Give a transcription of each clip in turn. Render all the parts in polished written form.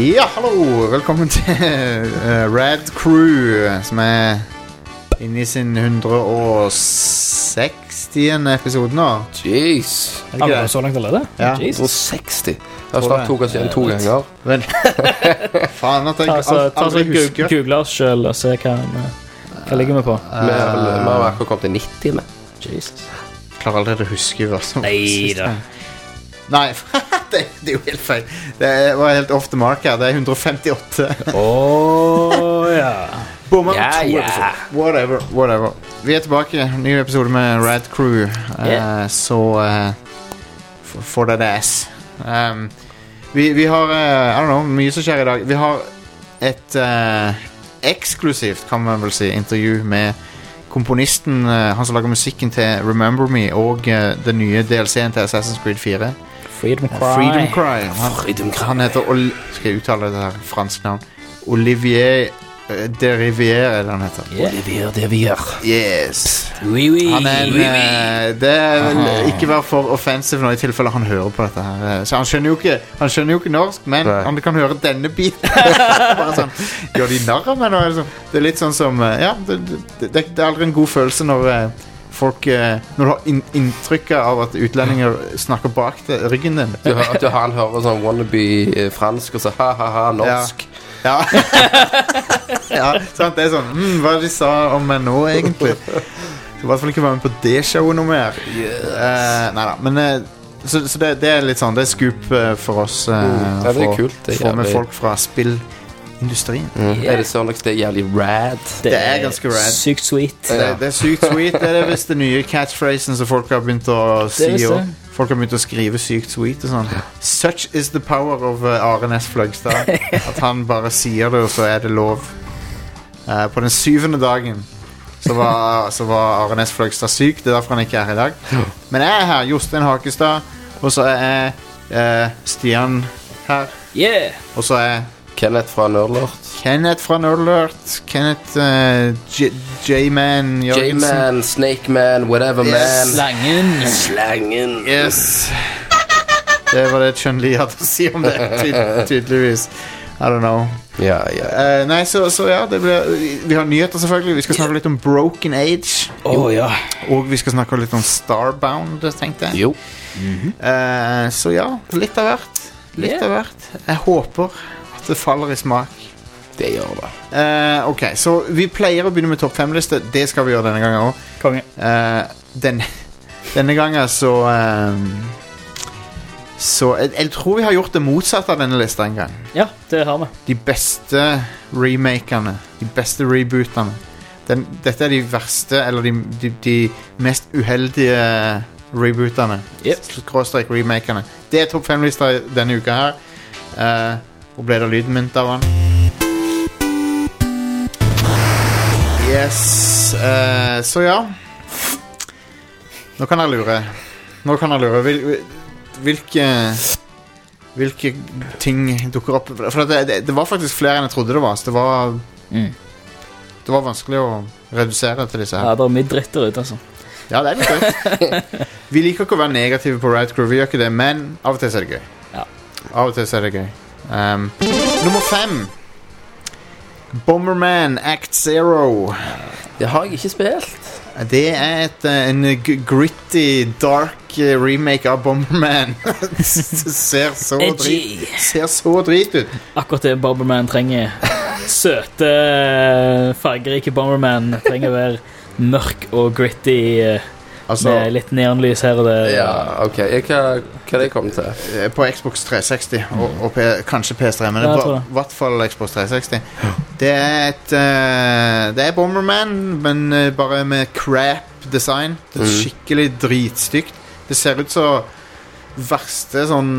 Ja, hallo! Velkommen til Rad Crew, som inne I sin 160. episode nå. Jeez. Har vi så langt allerede? Ja. 160. Det har snart tok oss igjen 2 ganger. Men, faen at jeg aldri husker. Google oss selv og se hva ligger vi på. Vi har akkurat kommet til 90 med. Jesus. Klarer aldri å huske hva som Neida. Nei, det jo helt feil. Det var helt off the mark her. Det 158. Ja. Bommer med 2 episoder. Whatever. Vi tilbake. Ny episode med Rad Crew. Så for det ass. Vi har, I don't know, mye som skjer I dag. Vi har et eksklusivt, kan man vel si, intervju med komponisten, han som lager musikken til Remember Me, og den nye DLC-en til Assassin's Creed 4. Freedom Cry. Han heter, skal jeg uttale det her fransk navn, Olivier de Rivière, han heter. Olivier de Rivière. Yes. Oui. Han det vel ikke være for offensive nå I tilfelle han hører på dette her. Så han skjønner jo ikke norsk, men han kan høre denne biten. Bare sånn, gjør de narr av meg nå? Det litt sånn som, ja, det aldri en god følelse når folk, når du har inntrykket av at utlendinger snakker bak ryggen din. At han hører sånn wannabe fransk og så ha norsk. Ja. Ja, sant, det sånn, hva de sa om meg nå egentlig? Så I hvert fall ikke være med på det showet noe mer. Neida, men så det litt sånn, det scoop for oss det kult, det få med folk fra spillindustrien. Det sånn at det jævlig rad? Det ganske rad. Sykt sweet. Det sykt sweet. Det visst det nye catchphrasen som folk har begynt å si. Folk har begynt å skrive sykt sweet og sånn. Such is the power of Are Næss Fløgstad. At han bare sier det, og så det lov. På den 7. dagen så var Are Næss Fløgstad syk. Det derfor han ikke her I dag. Men jeg her, Jostein Hakestad. Og så Stian her. Yeah. Og så Kenneth fra Nerdlert. Kenneth J-Man Jørgensen. J-Man, Snake Man, whatever man. Slangen. Yes. Det var det Chun-Li hadde å si om det, tydeligvis. I don't know. Ja. Nei, så ja, vi har nyheter selvfølgelig. Vi skal snakke litt om Broken Age. Ja. Og vi skal snakke litt om Starbound, tenkte jeg. Jo. Så ja, litt av hvert. Jeg håper at det faller I smak. Det gjør det. Ok, så vi pleier å begynne med topp 5-liste. Det skal vi gjøre denne gangen også. Konge. Denne gangen så jeg tror vi har gjort det motsatt av denne lista en gang. Ja, det har vi. De beste remakerne, de beste rebooterne. Dette de verste, eller de mest uheldige rebooterne. Skråstrek remakerne. Det topp 5-lista denne uka her. Og ble det lydmynt av han? Yes. Så ja. Nå kan jeg lure. Hvilke ting dukker opp? For det var faktisk flere enn jeg trodde det var. Så det var vanskelig å redusere til disse her. Ja, det mye dritt der ute, altså. Ja, det litt dritt. Vi liker ikke å være negative på Rad Crew. Vi gjør ikke det, men av og til det gøy. Ja. Av og til det gøy. Nummer 5. Bomberman Act Zero. Det har jeg ikke spilt. Det en gritty, dark remake av Bomberman. Ser så drit ut. Akkurat det Bomberman trenger. Søte, fargerike Bomberman trenger være mørk og gritty, med litt neonlys her og det. Ja, ok. Hva det kom til? På Xbox 360 og kanskje PS3, men I hvert fall Xbox 360. Det Bomberman, men bare med crap design. Det skikkelig dritstygt. Det ser ut så verste sånn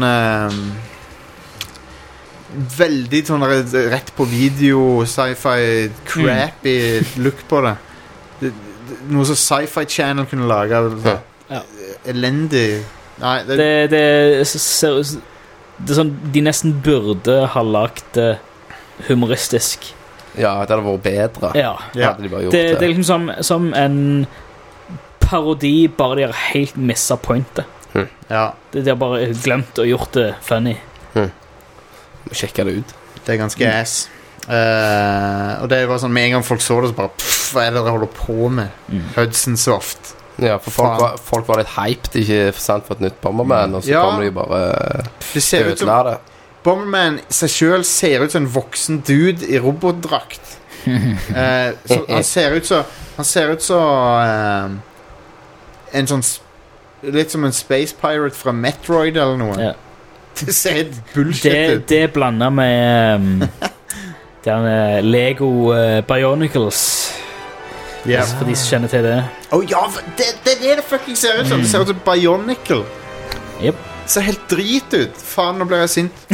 veldig sånn rett på video, sci-fi, crappy look på det. Noe som Sci-Fi Channel kunne lage. Elendig. Nei, det ser ut sånn de nesten burde ha lagt det humoristisk. Ja, det hadde vært bedre. Ja. Hadde de bare gjort det er liksom som en parodi, bare de har helt misset pointet. Ja. De har bare glemt og gjort det funny. Må sjekke det ut. Det er ganske ass. Og det var sånn med en gang folk så det, så bare hva er det dere holder på med? Hudson Soft. Ja, for folk var litt hyped, ikke sant, for et nytt Bomberman, og så kommer de bare ødela det. Bomberman seg selv ser ut som en voksen dude i robotdrakt. Så han ser ut som en sånn litt som en space pirate fra Metroid eller noe. Ja. Det ser helt bullshit ut. Det blander med Lego Bionicles. For de som kjenner til det. Ja, det fucking ser ut som. Det ser ut som Bionicle. Yep. Det ser helt drit ut. Faen, nå ble jeg sint.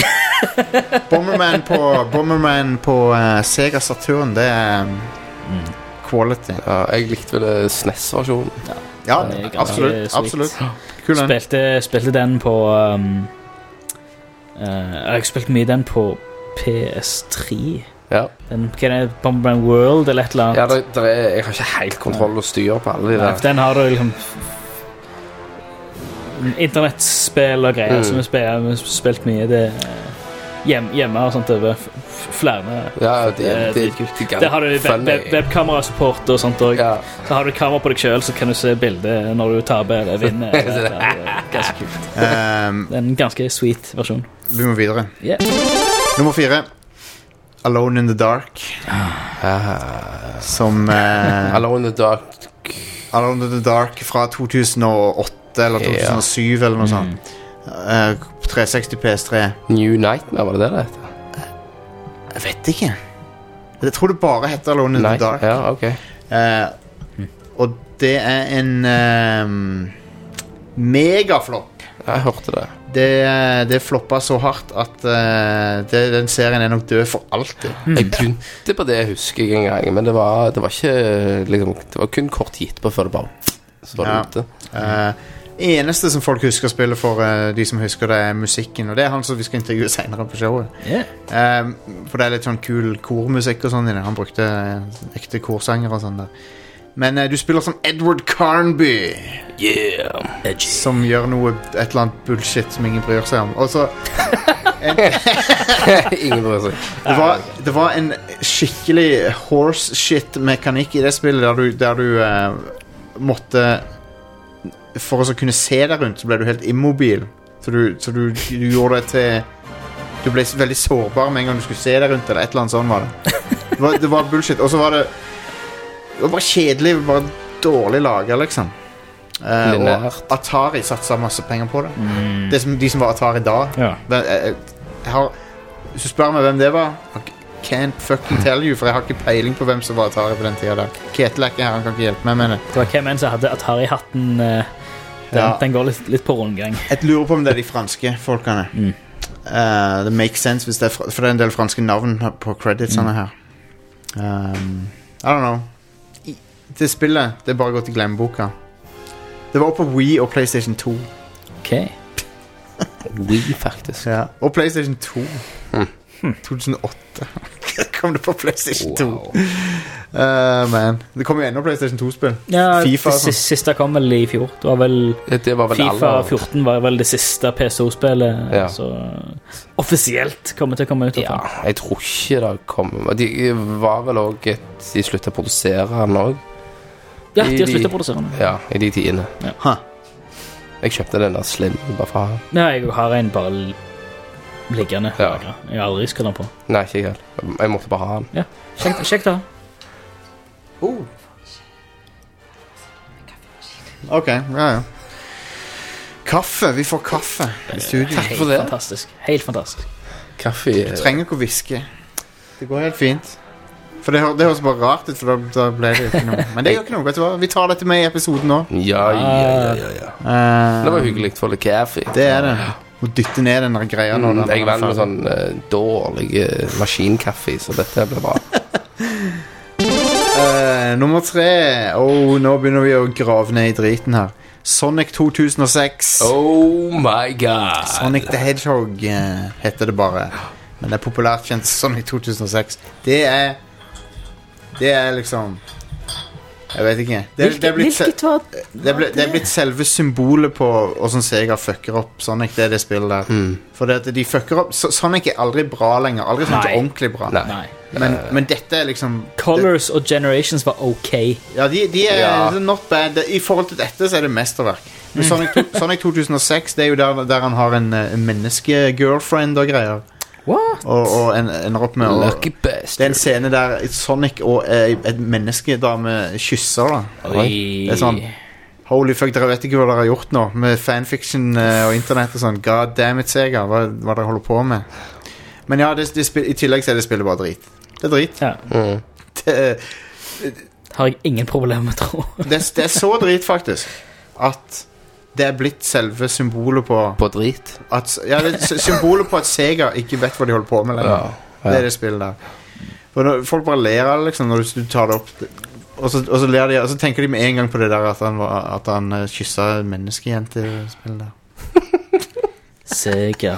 Bomberman på Sega Saturn, det er quality. Ja, jeg likte vel SNES-versjonen. Ja, absolutt. Cool, spilte den på jeg har spilt mye den på PS3. Ja. Hva er det? Bomberman World eller et eller annet? Ja, jeg har ikke helt kontroll og styr på alle de der. Den har du liksom internettspill og greier som vi har spilt mye det hjemme og sånt over flere. Ja, der har du webkamera-support og sånt også. Ja. Så har du kamera på deg selv, så kan du se bildet når du taper eller vinner. Det er ganske kult. Det er en ganske sweet versjon. Vi må videre. Nummer 4 Alone in the Dark. Som Alone in the Dark fra 2008 eller 2007 eller noe sånt. 360 PS3. New Nightmare, var det heter? Jeg vet ikke. Jeg tror det bare heter Alone in the Dark. Ja, ok. Og det er en megaflopp. Jeg hørte det. Det floppa så hardt at den serien er nok død for alltid. Jeg begynte på det, husker jeg en gang, men det var ikke liksom, det var kun kort gitt på før det bare så var det ute. Eneste som folk husker spillet for, de som husker det, er musikken, og det er han som vi skal intervjue senere på showet. For det er litt sånn kul kormusikk og sånn i det. Han brukte ekte korsanger og sånn der. Men du spiller som Edward Carnby. Som gjør et eller annet bullshit som ingen bryr seg om. Og så ingen bryr seg. Det var en skikkelig horse shit mekanikk i det spillet der du måtte, for å kunne se deg rundt, så ble du helt immobil. Så du gjorde det til du ble veldig sårbar med en gang du skulle se deg rundt, eller et eller annet sånt var det. Det var bullshit. Og så var det bare kjedelig, bare dårlig laget, liksom. Og Atari satset masse penger på det. De som var Atari da. Hvis du spør meg hvem det var, can't fucking tell you, for jeg har ikke peiling på hvem som var Atari på den tiden der. Ketil er ikke her, han kan ikke hjelpe meg med det. Det var hvem en som hadde Atari-hatten. Den går litt på rundgang. Jeg lurer på om det er de franske folkene. Det makes sense hvis det for det er en del franske navn på creditsene her. I don't know. Det spillet, det er bare gått i glemmeboka. Det var på Wii og PlayStation 2. Ok. Wii, faktisk. Ja, og PlayStation 2. 2008 kom det på PlayStation 2. Man. Det kom jo enda PlayStation 2-spill. Ja, FIFA, det siste kom vel i fjor. Det var vel FIFA 14 var vel det siste PS2-spillet. Så offisielt kommer til å komme ut. Ja, jeg tror ikke det kommer. De var vel også de sluttet å produsere den også. Ja, de har sluttet å produsere den. Ja, i de tidene. Jeg kjøpte den der Slim bare for å ha. Nei, jeg har en bare liggende. Jeg har aldri skrevet den på. Nei, ikke helt. Jeg måtte bare ha den. Ja, sjekk da. Ok, ja. Kaffe, vi får kaffe i studio. Takk for det. Fantastisk, helt fantastisk. Kaffe. Du trenger ikke å viske. Det går helt fint. For det høres bare rart ut, for da ble det ikke noe. Men det gjør ikke noe, vet du hva? Vi tar dette med i episoden nå. Ja. Det var hyggelig for litt kaffe. Det er det. Å dytte ned den der greia nå. Jeg vant med sånn dårlig maskinkaffe, så dette blir bra. Nummer 3. Nå begynner vi å grave ned i driten her. Sonic 2006. Oh my god. Sonic the Hedgehog heter det bare. Men det er populært kjent Sonic 2006. Det er liksom Jeg vet ikke. Det er blitt selve symbolet på hvordan Sega fucker opp Sonic, det spillet der. For det, de fucker opp Sonic er aldri bra lenger. Aldri sånn ordentlig bra. Nei. Men dette er liksom Colors og Generations var ok. Ja, de er not bad. I forhold til dette så er det mesterverk. Men Sonic 2006, det er jo der han har en menneske-girlfriend og greier. What? Og ender opp med Lucky bastard. Det er en scene der Sonic og et menneskedame kysser da. Det er sånn holy fuck, dere vet ikke hva dere har gjort nå med fanfiction og internet og sånn. God damn it, Sega, hva dere holder på med. Men ja, i tillegg så er det spillet bare drit. Det er drit. Ja. Det har jeg ingen problemer med, tro. Det er så drit faktisk at det er blitt selve symbolet på drit. Det er symbolet på at Sega ikke vet hva de holder på med lenger. Det er det spillet der. For folk bare ler av det liksom, når du tar det opp. Og så ler de, og så tenker de med en gang på det der at han kysset en menneskejente i spillet der. Sega.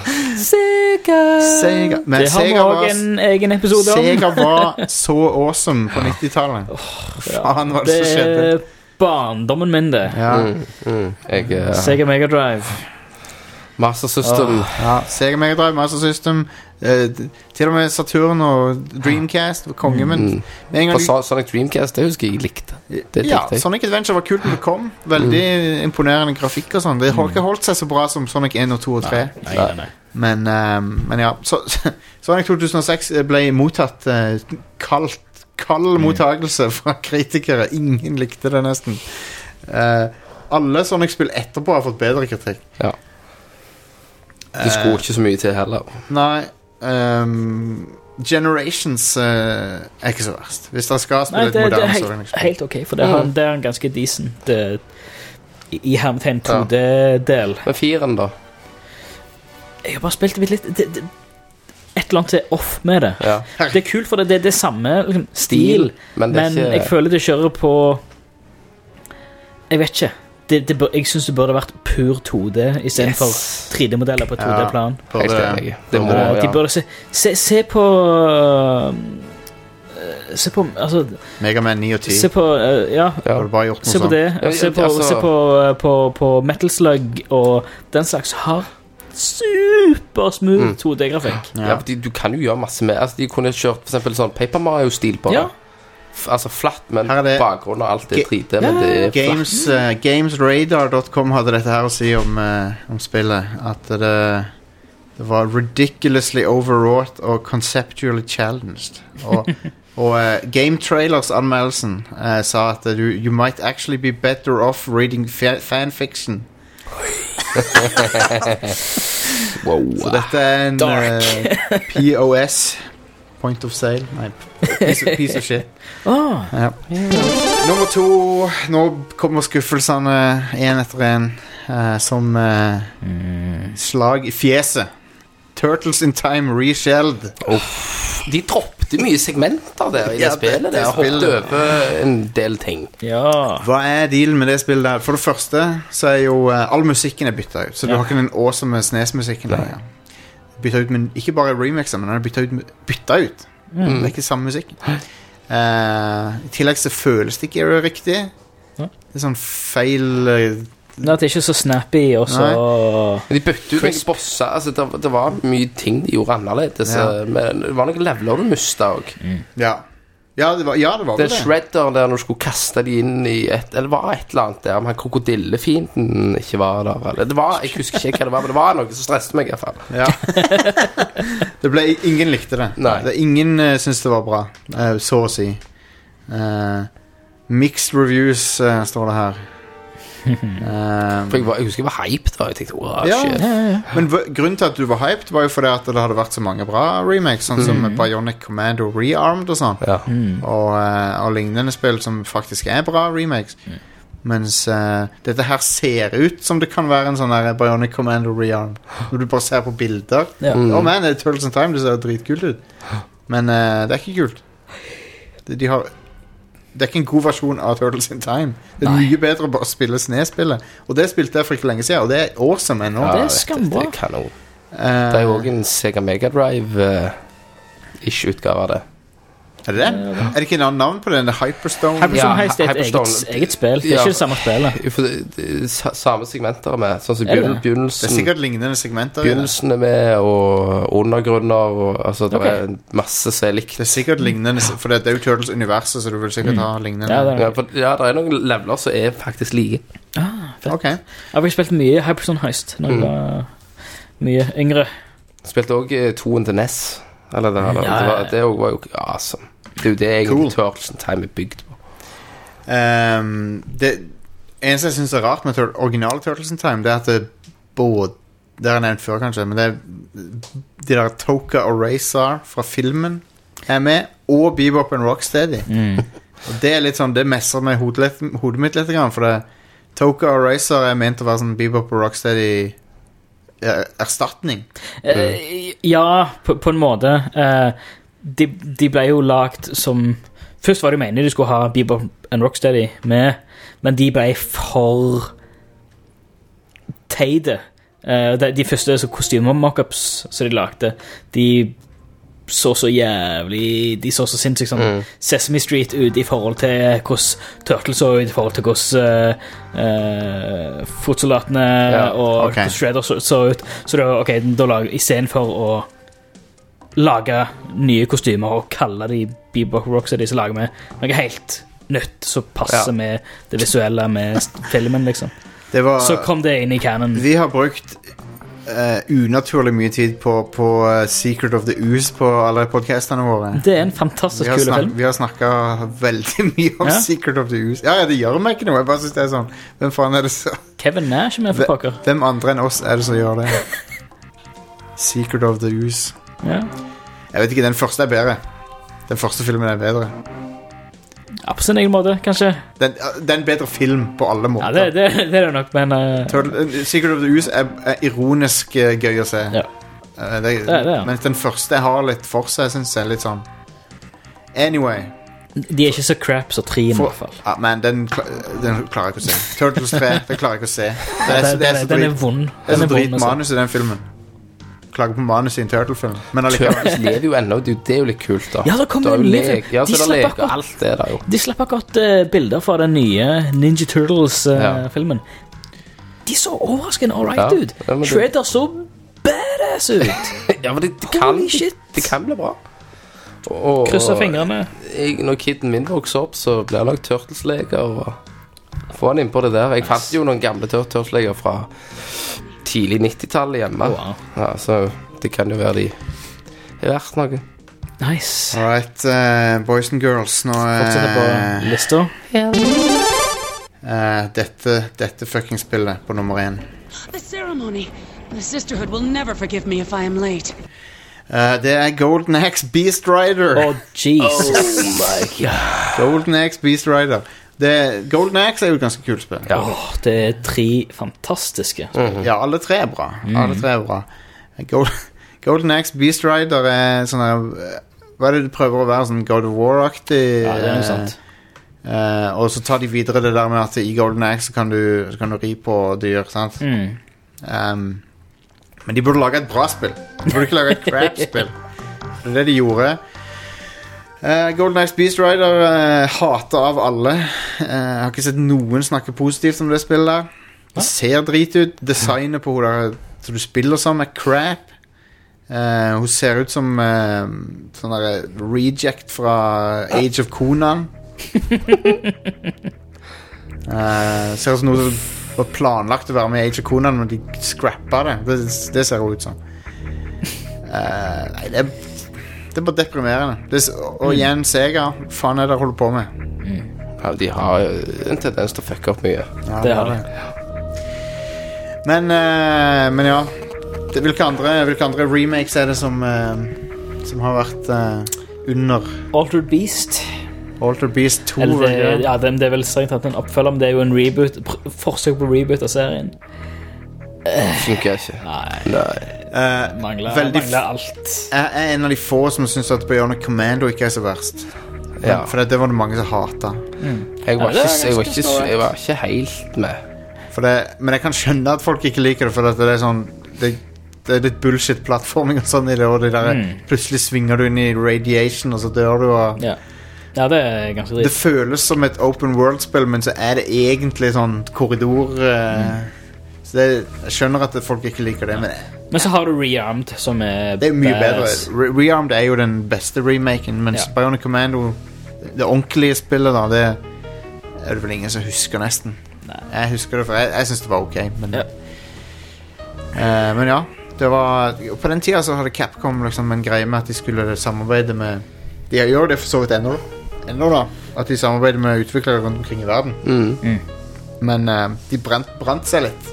Men det har vi også en egen episode om. Sega var så awesome på 90-tallet. Faen, hva det som skjedde? Barndommen min, det. Sega Mega Drive, Master System. Sega Mega Drive, Master System. Til og med Saturn og Dreamcast var konge, men Sonic Dreamcast, det husker jeg likte. Sonic Adventure var kult når det kom. Veldig imponerende grafikk og sånn. Det har ikke holdt seg så bra som Sonic 1 og 2 og 3. Nei. Men ja, Sonic 2006 ble mottatt kald mottagelse fra kritikere. Ingen likte det nesten. Alle Sonic-spill etterpå har fått bedre kritikk. Ja. Det skulle ikke så mye til heller. Nei. Generations er ikke så verst. Hvis dere skal spille et moderne Sonic-spill. Det er helt ok, for det er en ganske decent i hermetegn 2D-del. Men 4'en da? Jeg har bare spilt litt et eller annet er off med det. Det er kult, for det er samme liksom, stil, men ikke... jeg føler det kjører på jeg vet ikke jeg synes det burde vært pur 2D i stedet for 3D-modeller på 2D-plan. De burde se på altså, Mega Man 9 og 10. Se på se på det. Se på Metal Slug og den slags har supersmooth 2D-grafikk. For du kan jo gjøre masse med. Altså, de kunne kjørt for eksempel sånn Paper Mario-stil på det. Altså flatt, men bakgrunnen og alt er 3D, men det er flatt. Gamesradar.com hadde dette her å si om spillet. At det var ridiculously overwrought og conceptually challenged. Og Game Trailers anmeldelsen sa at you might actually be better off reading fanfiction. Wow. Så dette er en POS, point of sale. Nei, piece of shit. Nummer 2. Nå kommer skuffelsene en etter en, som slag i fjeset. Turtles in Time Reshelled. De droppte mye segmenter der i det spillet. Det hoppet over en del ting. Hva er dealen med det spillet der? For det første så er jo all musikken er byttet ut. Så du har ikke den awesome SNES-musikken der. Byttet ut, men ikke bare remixer, men den er byttet ut. Det er ikke samme musikk. I tillegg så føles det ikke riktig. Det er sånn feil... Det er ikke så snappy også. De bytte ut noen bosser. Altså, det var mye ting de gjorde annerledes, men det var noen leveler du mistet også. Det var det. Shredder der når du skulle kaste de inn i eller var et eller annet der, om han krokodillefienden ikke var der, eller jeg husker ikke hva det var, men det var noe som stresset meg i hvert fall. Ingen likte det. Ingen syntes det var bra, så å si. Mixed reviews står det her. For jeg husker jeg var hyped da. Jeg tenkte, shit. Men grunnen til at du var hyped var jo fordi at det hadde vært så mange bra remakes, sånn som Bionic Commando Rearmed og sånn, og lignende spill som faktisk er bra remakes, mens dette her ser ut som det kan være en sånn der Bionic Commando Rearmed når du bare ser på bilder. Man, det er Turtles in Time, det ser dritkult ut, men det er ikke kult. Det er ikke en god versjon av Turtles in Time. Det er mye bedre å bare spille SNES-spillet. Og det spilte jeg for ikke lenge siden, og det er awesome ennå. Det er skambra. Det er kanon. Det er jo også en Sega Mega Drive-ish utgave av det. Er det? Er det ikke en annen navn på den? Hyperstone? Hyperstone Heist er et eget spill. Det er ikke det samme spillet. Samme segmenter med, sånn som begynnelsen. Det er sikkert lignende segmenter. Begynnelsen er med, og undergrunner, og altså, det er masse som er likt. Det er sikkert lignende, for det er jo Turtles-universet, så du vil sikkert ha lignende. Det er noen leveler som er faktisk like. Fett. Okay. Jeg har spilt mye Hyperstone Heist når jeg var mye yngre. Spilte også 2 til NES. Eller det var jo awesome. Det er jo det egentlig Turtles in Time er bygd på. Det eneste jeg synes er rart med originale Turtles in Time, det er at det både, det har jeg nevnt før kanskje, men det er de der Toka og Razor fra filmen er med, og Bebop and Rocksteady. Og det er litt sånn, det messer med hodet mitt litt grann, for det Toka og Razor er ment å være sånn Bebop og Rocksteady erstatning. Ja, på en måte. De ble jo lagt som... Først var det meningen de skulle ha Bebop and Rocksteady med, men de ble for teide. De første kostymer-mockups som de lagde, de så jævlig, de så sinnssykt sånn Sesame Street ut i forhold til hvordan Turtles så ut, i forhold til hvordan fotsoldatene og Shredder så ut. Så da i stedet for å lage nye kostymer og kalle de Bebop Rocksteady, så lager vi noe helt nytt som passer med det visuelle med filmen, liksom. Så kom det inn i canon. Vi har brukt unaturlig mye tid på Secret of the Ooze på alle podcastene våre. Det er en fantastisk kul film. Vi har snakket veldig mye om Secret of the Ooze. Ja, det gjør meg ikke noe. Jeg bare synes det er sånn. Hvem faen er det så? Kevin Nash er med for pokker. Hvem andre enn oss er det som gjør det? Secret of the Ooze. Jeg vet ikke, den første er bedre. Den første filmen er bedre. Ja, på sin egen måte, kanskje. Det er en bedre film på alle måter. Ja, det er det nok, men... Secret of the Ooze er ironisk gøy å se. Ja. Mens den første har litt for seg, synes jeg, litt sånn. Anyway. De er ikke så crap så 3 i hvert fall. Ja, men den klarer jeg ikke å se. Turtles 3, den klarer jeg ikke å se. Den er vond. Det er så drit manus i den filmen. Klager på manus i en Turtle-film. Turtles lever jo ennå, det er jo litt kult da. Ja, det kommer en ny film. Ja, så det leker alt det da jo. De slipper akkurat bilder fra den nye Ninja Turtles-filmen. De så overraskende alright ut. Shredder så badass ut. Ja, men det kan bli bra. Krysser fingrene. Når kidden min vokser opp, så blir han nok Turtles-leker, og få han inn på det der. Jeg fant jo noen gamle Turtles-leker fra tidlig 90-tallet hjemme. Ja, så det kan jo være de er verdt noe. Nice. Alright, boys and girls. Nå fortsetter på lista. Dette fucking spillet på nummer 1. The ceremony. The sisterhood will never forgive me if I am late. Det er Golden Axe Beast Rider. Oh, Jesus. Oh my God. Golden Axe Beast Rider. Golden Axe er jo et ganske kult spill. Ja. Det er 3 fantastiske spill. Ja, alle 3 er bra. Alle 3 er bra. Golden Axe Beast Rider er sånn her, hva er det du prøver å være, sånn God of War-aktig? Ja, det er noe sant. Og så tar de videre det der med at i Golden Axe kan du ri på dyr, sant? Men de burde lage et bra spill. De burde ikke lage et crap-spill. Det er det de gjorde. Golden Axe Beast Rider hater av alle. Jeg har ikke sett noen snakke positivt om det spillet der. Det ser drit ut. Designet på henne som du spiller som er crap. Hun ser ut som sånn der reject fra Age of Conan. Ser ut som noe som var planlagt å være med i Age of Conan, men de scrappa det. Det ser hun ut som. Nei, det er bare deprimerende. Og igjen, Sega, faen er det holder på med? Ja, de har en tendens til å fucke opp mye. Ja, det har de. Men ja, hvilke andre remakes er det som har vært under? Altered Beast 2. Ja, det er vel strengt tatt en oppfølger, men det er jo en reboot, forsøk på reboot av serien. Funker ikke. Nei. Mangler alt. Jeg er en av de få som synes at Bionic Commando ikke er så verst. Ja. For det var det mange som hatet. Jeg var ikke helt med. Men jeg kan skjønne at folk ikke liker det, for det er sånn det er litt bullshit-plattforming og sånn i det, og det der, plutselig svinger du inn i radiation, og så dør du, og... Ja, det er ganske dritt. Det føles som et open world-spill, men så er det egentlig sånn korridor... Så jeg skjønner at folk ikke liker det, men så har du Rearmed, som er... Det er mye bedre. Rearmed er jo den beste remaken, mens Bionic Commando, det ordentlige spillet da, det er det vel ingen som husker nesten. Nei. Jeg husker det, for jeg synes det var ok, men... Men ja, det var... På den tiden så hadde Capcom liksom en greie med at de skulle samarbeide med... De gjør det for så vidt ennå da, at de samarbeider med utviklere rundt omkring i verden. Men de brant seg litt.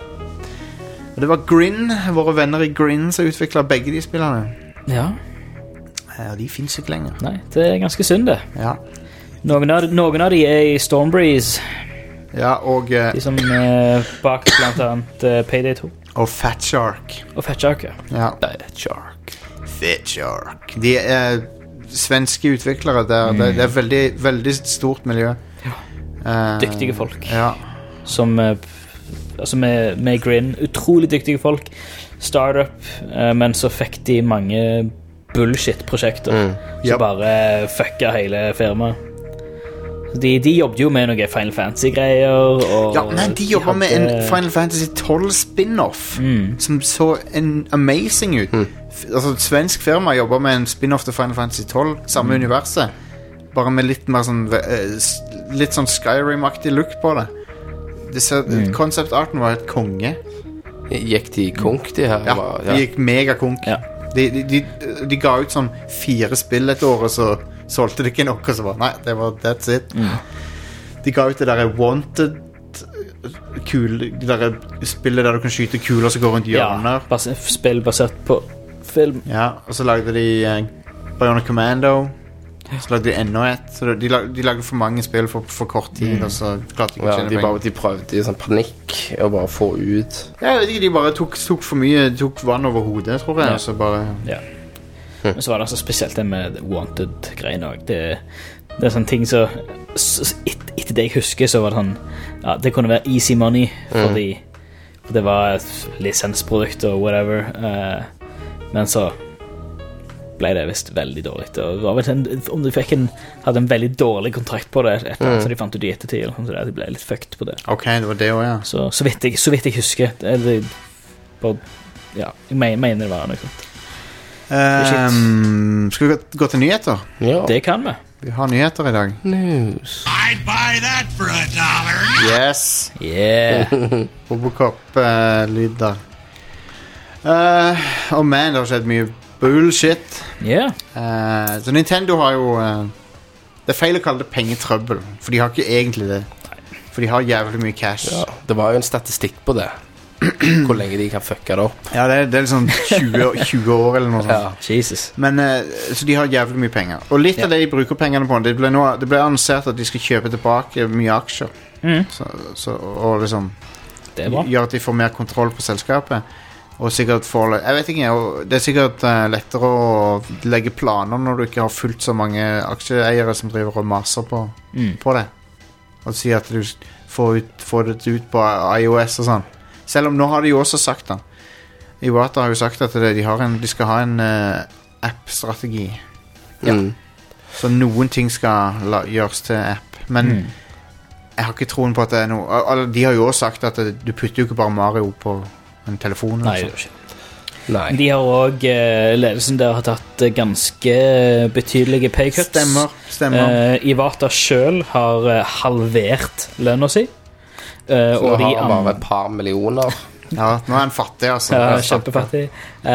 Og det var Grin, våre venner i Grin, som utviklet begge de spillene. Ja. Og de finnes ikke lenger. Nei, det er ganske synd det. Ja. Noen av de er i Stormbreeze. Ja, og... De som bak blant annet Payday 2. Og Fat Shark. Ja. Fat Shark. De er svenske utviklere der. Det er veldig, veldig stort miljø. Ja. Dyktige folk. Ja. Som... Altså med Grin, utrolig dyktige folk, startup, men så fikk de mange bullshit-prosjekter som bare fucka hele firmaet. De jobbet jo med noen Final Fantasy-greier. Ja, nei, de jobbet med en Final Fantasy 12 spin-off som så amazing ut. Altså, et svensk firma jobbet med en spin-off til Final Fantasy 12, samme universet, bare med litt mer sånn litt sånn Skyrim-aktig look på det. Konceptarten var et konge. Gikk de konk, de her? Ja, de gikk mega-konk. Ja. De ga ut sånn 4 spill et år, og så solgte de ikke nok, og så var nei, det var that's it. De ga ut det der Wanted det der spillet der du kan skyte kuler som går rundt hjørner. Ja, spill basert på film. Ja, og så lagde de Bionic Commando. Så lagde de enda et. Så de lagde for mange spill for kort tid, og så klarte de ikke å tjene penger. De prøvde i sånn panikk å bare få ut. Ja, jeg vet ikke, de bare tok for mye, tok vann over hodet, tror jeg. Så bare... Ja. Men så var det altså spesielt det med Wanted-greiene også. Det er sånne ting så etter det jeg husker, så var det sånn, ja, det kunne være easy money, fordi det var et lisensprodukt og whatever. Men så ble det visst veldig dårlig. Det var vel om de hadde en veldig dårlig kontrakt på det, så de fant ut i ettertid, så de ble litt fucked på det. Ok, det var det også, ja. Så vidt jeg husker, jeg mener det var noe sånt. Skal vi gå til nyheter? Ja. Det kan vi. Vi har nyheter i dag. News. I'd buy that for $1. Yes. Yeah. Robocop-lyd der. Man, det har skjedd mye bullshit. Yeah. Så Nintendo har jo det er feil å kalle det pengetrøbbel, for de har ikke egentlig det. For de har jævlig mye cash. Ja, det var jo en statistikk på det. Hvor lenge de kan fucke det opp. Ja, det er liksom 20 år eller noe sånt. Ja, Jesus. Men, så de har jævlig mye penger. Og litt av det de bruker pengene på, det ble annonsert at de skal kjøpe tilbake mye aksjer. Og liksom gjør at de får mer kontroll på selskapet. Og sikkert jeg vet ikke, det er sikkert lettere å legge planer når du ikke har fulgt så mange aksjeeiere som driver og maser på det. Og si at du får det ut på iOS og sånn. Selv om nå har de jo også sagt da, Iwata har jo sagt at de skal ha en app-strategi. Ja. Så noen ting skal gjøres til app. Men jeg har ikke troen på at det er noe. De har jo også sagt at du putter jo ikke bare Mario på en telefon. Nei, det gjør ikke. Nei. De har også ledelsen der har tatt ganske betydelige paycuts. Stemmer. Iwata selv har halvert lønna si. Så og de har bare et par millioner. Ja, nå er han fattig, altså. Ja, kjempefattig.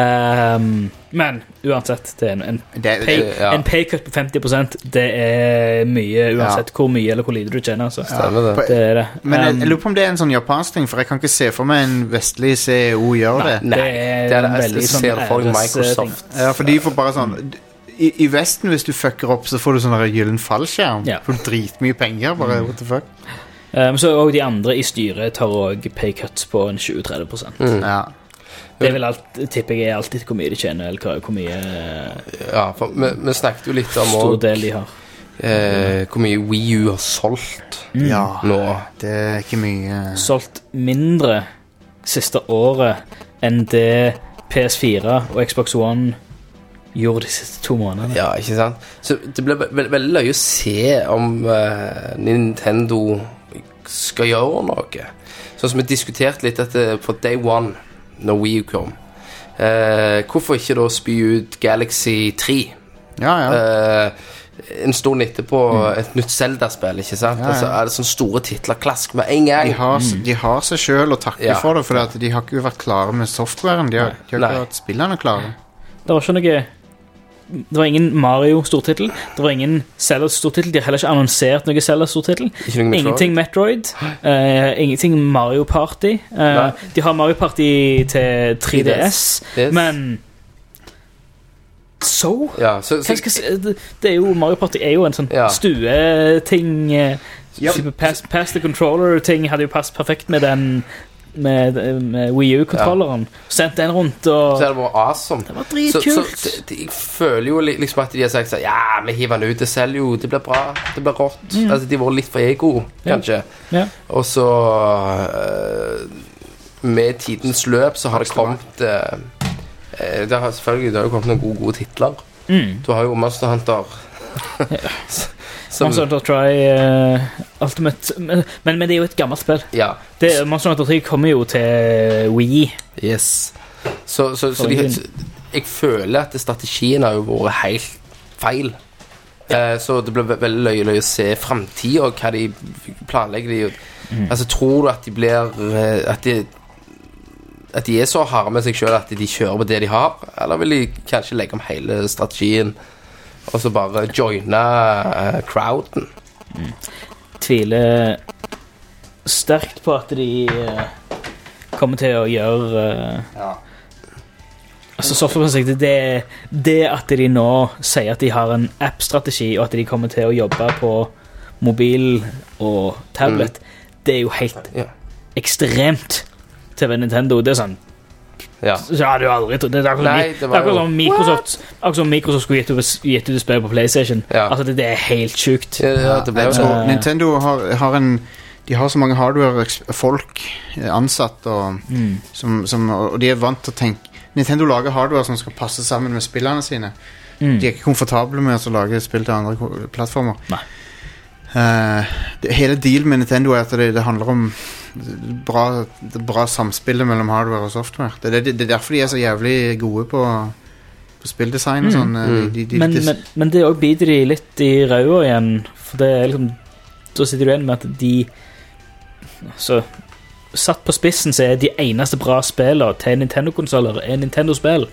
Men uansett, det er en paycut på 50%. Det er mye, uansett hvor mye eller hvor lite du tjener. Altså. Det er det. Men jeg lurer på om det er en sånn japansk ting, for jeg kan ikke se for meg en vestlig CEO gjør det. Nei, det er en veldig sånn Microsoft. Ja, for de får bare sånn I Vesten, hvis du fucker opp, så får du sånn gyllen fallskjerm. For dritmye penger, bare what the fuck. Så også de andre i styret tar også paycuts på en 20-30%. Ja. Det vil tipper jeg alltid hvor mye de tjener, eller hvor mye ja, for vi snakket jo litt om stor del de har. Hvor mye Wii U har solgt nå. Det er ikke mye solgt mindre siste året enn det PS4 og Xbox One gjorde de siste 2 månedene. Ja, ikke sant? Så det ble veldig løye å se om Nintendo skal gjøre noe. Sånn som vi diskuterte litt på Day One, når Wii U kom. Hvorfor ikke da spy ut Galaxy 3? Ja. En stund etterpå et nytt Zelda-spill, ikke sant? Altså, det sånne store titler, klask med en gang. De har seg selv å takke for det, for de har ikke vært klare med softwaren. De har ikke vært spillerne klare. Det var ikke noe... Det var ingen Mario-stortittel. Det var ingen Zelda-stortittel. De har heller ikke annonsert noe Zelda-stortittel. Ingenting Metroid. Ingenting Mario Party. De har Mario Party til 3DS. Men det er jo Mario Party er jo en sånn stue-ting. Pass the controller-ting hadde jo passet perfekt med den med Wii U-kontrolleren. Sendt den rundt og... Så det var awesome. Det var dritkult. Så jeg føler jo liksom at de har sagt ja, vi hiver den ut, det selger jo, det blir bra, det blir rått. Altså de var litt for ego, kanskje. Og så med tidens løp så har det kommet det har selvfølgelig kommet noen gode titler. Du har jo Monster Hunter Monster Hunter Try Ultimate, men det er jo et gammelt spill. Monster Hunter 3 kommer jo til Wii. Yes. Så jeg føler at strategien har jo vært helt feil. Så det blir veldig løye å se fremtiden og hva de planlegger. Altså, tror du at de blir at de er så harde med seg selv at de kjører på det de har, eller vil de kanskje legge om hele strategien og så bare joine crowden? Tviler sterkt på at de kommer til å gjøre altså software, det at de nå sier at de har en app-strategi og at de kommer til å jobbe på mobil og tablet, det er jo helt ekstremt til Nintendo. Det er sånn så har du aldri det er akkurat som Microsoft skulle gitt ut spill på PlayStation. Altså det er helt sykt. Nintendo har de har så mange hardware-folk ansatt og de er vant til å tenke. Nintendo lager hardware som skal passe sammen med spillerne sine. De er ikke komfortable med å lage spill til andre plattformer. Hele deal med Nintendo er at det handler om bra samspillet mellom hardware og software. Det er derfor de er så jævlig gode på spilldesign og sånn. Men det også biter de litt i røya igjen, for det er liksom, da sitter du igjen med at de så satt på spissen så er de eneste bra spillene til Nintendo-konsoler er Nintendo-spill.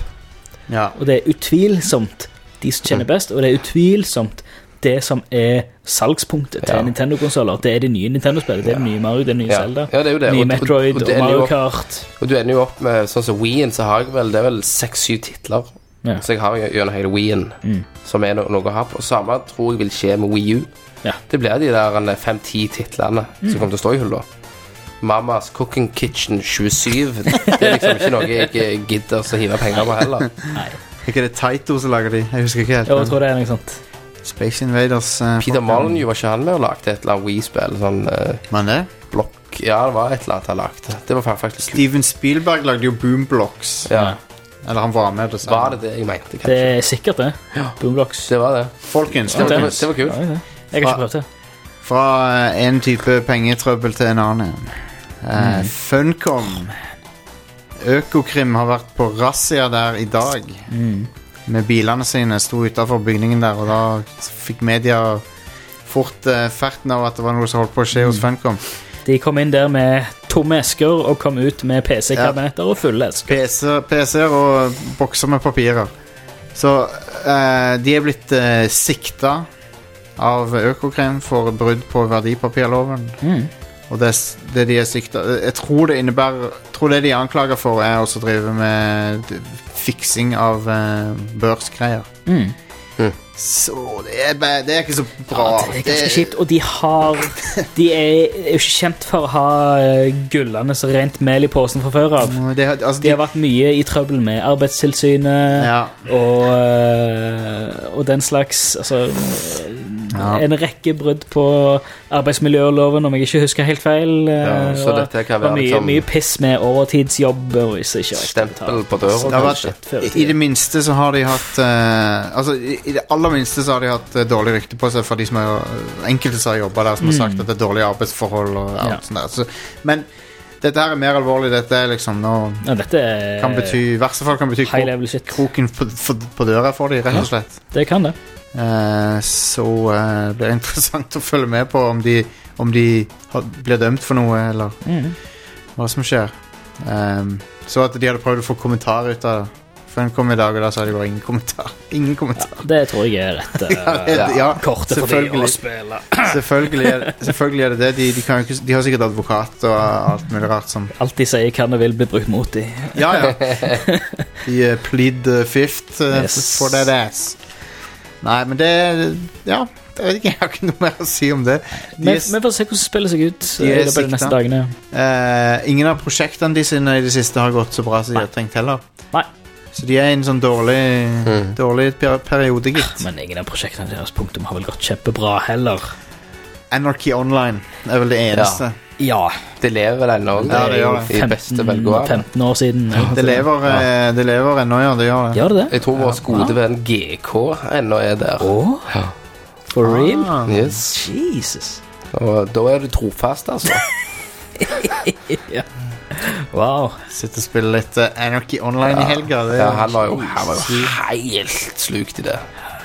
Og det er utvilsomt de som kjenner best, og det er utvilsomt det som er salgspunktet til Nintendo-konsoler. Det er det nye Nintendo-spillet. Det er det nye Mario, det er nye Zelda, det er det. Nye Metroid og Mario Kart. Og du ender jo opp med, sånn som Wii-en, så har jeg det er vel 6-7 titler. Så jeg har gjennom hele Wii-en som er noe å ha på. Og samme tror jeg vil skje med Wii U. Det blir de der 5-10 titlerne som kommer til å stå i hull da. Mamas Cooking Kitchen 27. Det er liksom ikke noe jeg gidder å hive penger på heller. Er ikke det Taito som lager de? Jeg husker ikke helt. Jo, jeg tror det er noe sånt. Space Invaders Peter Molyneux var ikke han med og lagde et eller annet Wii-spill sånn blokk, det var et eller annet han lagde. Det var faktisk Steven Spielberg lagde jo Boom Blocks. Eller han var med det samme. Var det jeg mente kanskje? Det er sikkert det. Boom Blocks. Det var det. Folkens, det var kult. Jeg har ikke prøvd det. Fra en type pengetrøbbel til en annen. Funcom Økokrim har vært på razzia der i dag. Med bilene sine, sto utenfor bygningen der, og da fikk media fort ferten av at det var noe som holdt på å skje hos Funcom. De kom inn der med tomme esker og kom ut med PC-kabinetter og fulle esker. PC-er og bokser med papirer. Så de er blitt sikta av Økokrim for brudd på verdipapirloven. Og det de er sikta, jeg tror det innebærer, det de anklager for er også å drive med fiksing av børsgreier. Så det er ikke så bra. Det er ganske kjipt, og de er jo ikke kjent for å ha gullene så rent mel i posen fra før av. De har vært mye i trøbbel med Arbeidstilsynet og den slags, altså en rekke brudd på arbeidsmiljøloven, om jeg ikke husker helt feil. Så dette kan være mye piss med overtidsjobb og stempel på døren. I det minste så har de hatt i det aller minste så har de hatt dårlig rykte på seg for de som enkelte som har jobbet der, som har sagt at det er dårlige arbeidsforhold og alt sånt der. Så, men dette her er mer alvorlig. Dette er liksom dette kan bety, i verste fall kan bety kroken på døra for de, rett og slett. Det kan det. Så det blir interessant å følge med på om de blir dømt for noe, eller hva som skjer. Så at de hadde prøvd å få kommentar ut av det. For den kom i dag, og da sa de bare ingen kommentar. Ja, det tror jeg er rett kortet for de å spille. Selvfølgelig er det det. De har sikkert advokat og alt mulig rart som alt de sier kan og vil bli brukt mot de. Ja. De plead fifth for that ass. Nei, men det jeg vet ikke, jeg har ikke noe mer å si om det. Men får se hvordan det spiller seg ut i løpet av de neste dagene. Ingen av prosjektene de sine i det siste har gått så bra som de har trengt heller. Nei. Så de er i en sånn dårlig periode, gitt. Men ingen av prosjektene deres punktum har vel gått kjempebra heller. Anarchy Online er vel det eneste. Ja. Det lever vel ennå. Ja, det gjør det. I beste velgående. 15 år siden. Det lever ennå, ja. Det gjør det. Gjør det? Jeg tror vår gode venn GK ennå er der. For real? Yes. Jesus. Og da er du trofast, altså. Ja. Wow. Sitter og spiller litt Anarchy Online i helga. Han var jo helt slukt i det.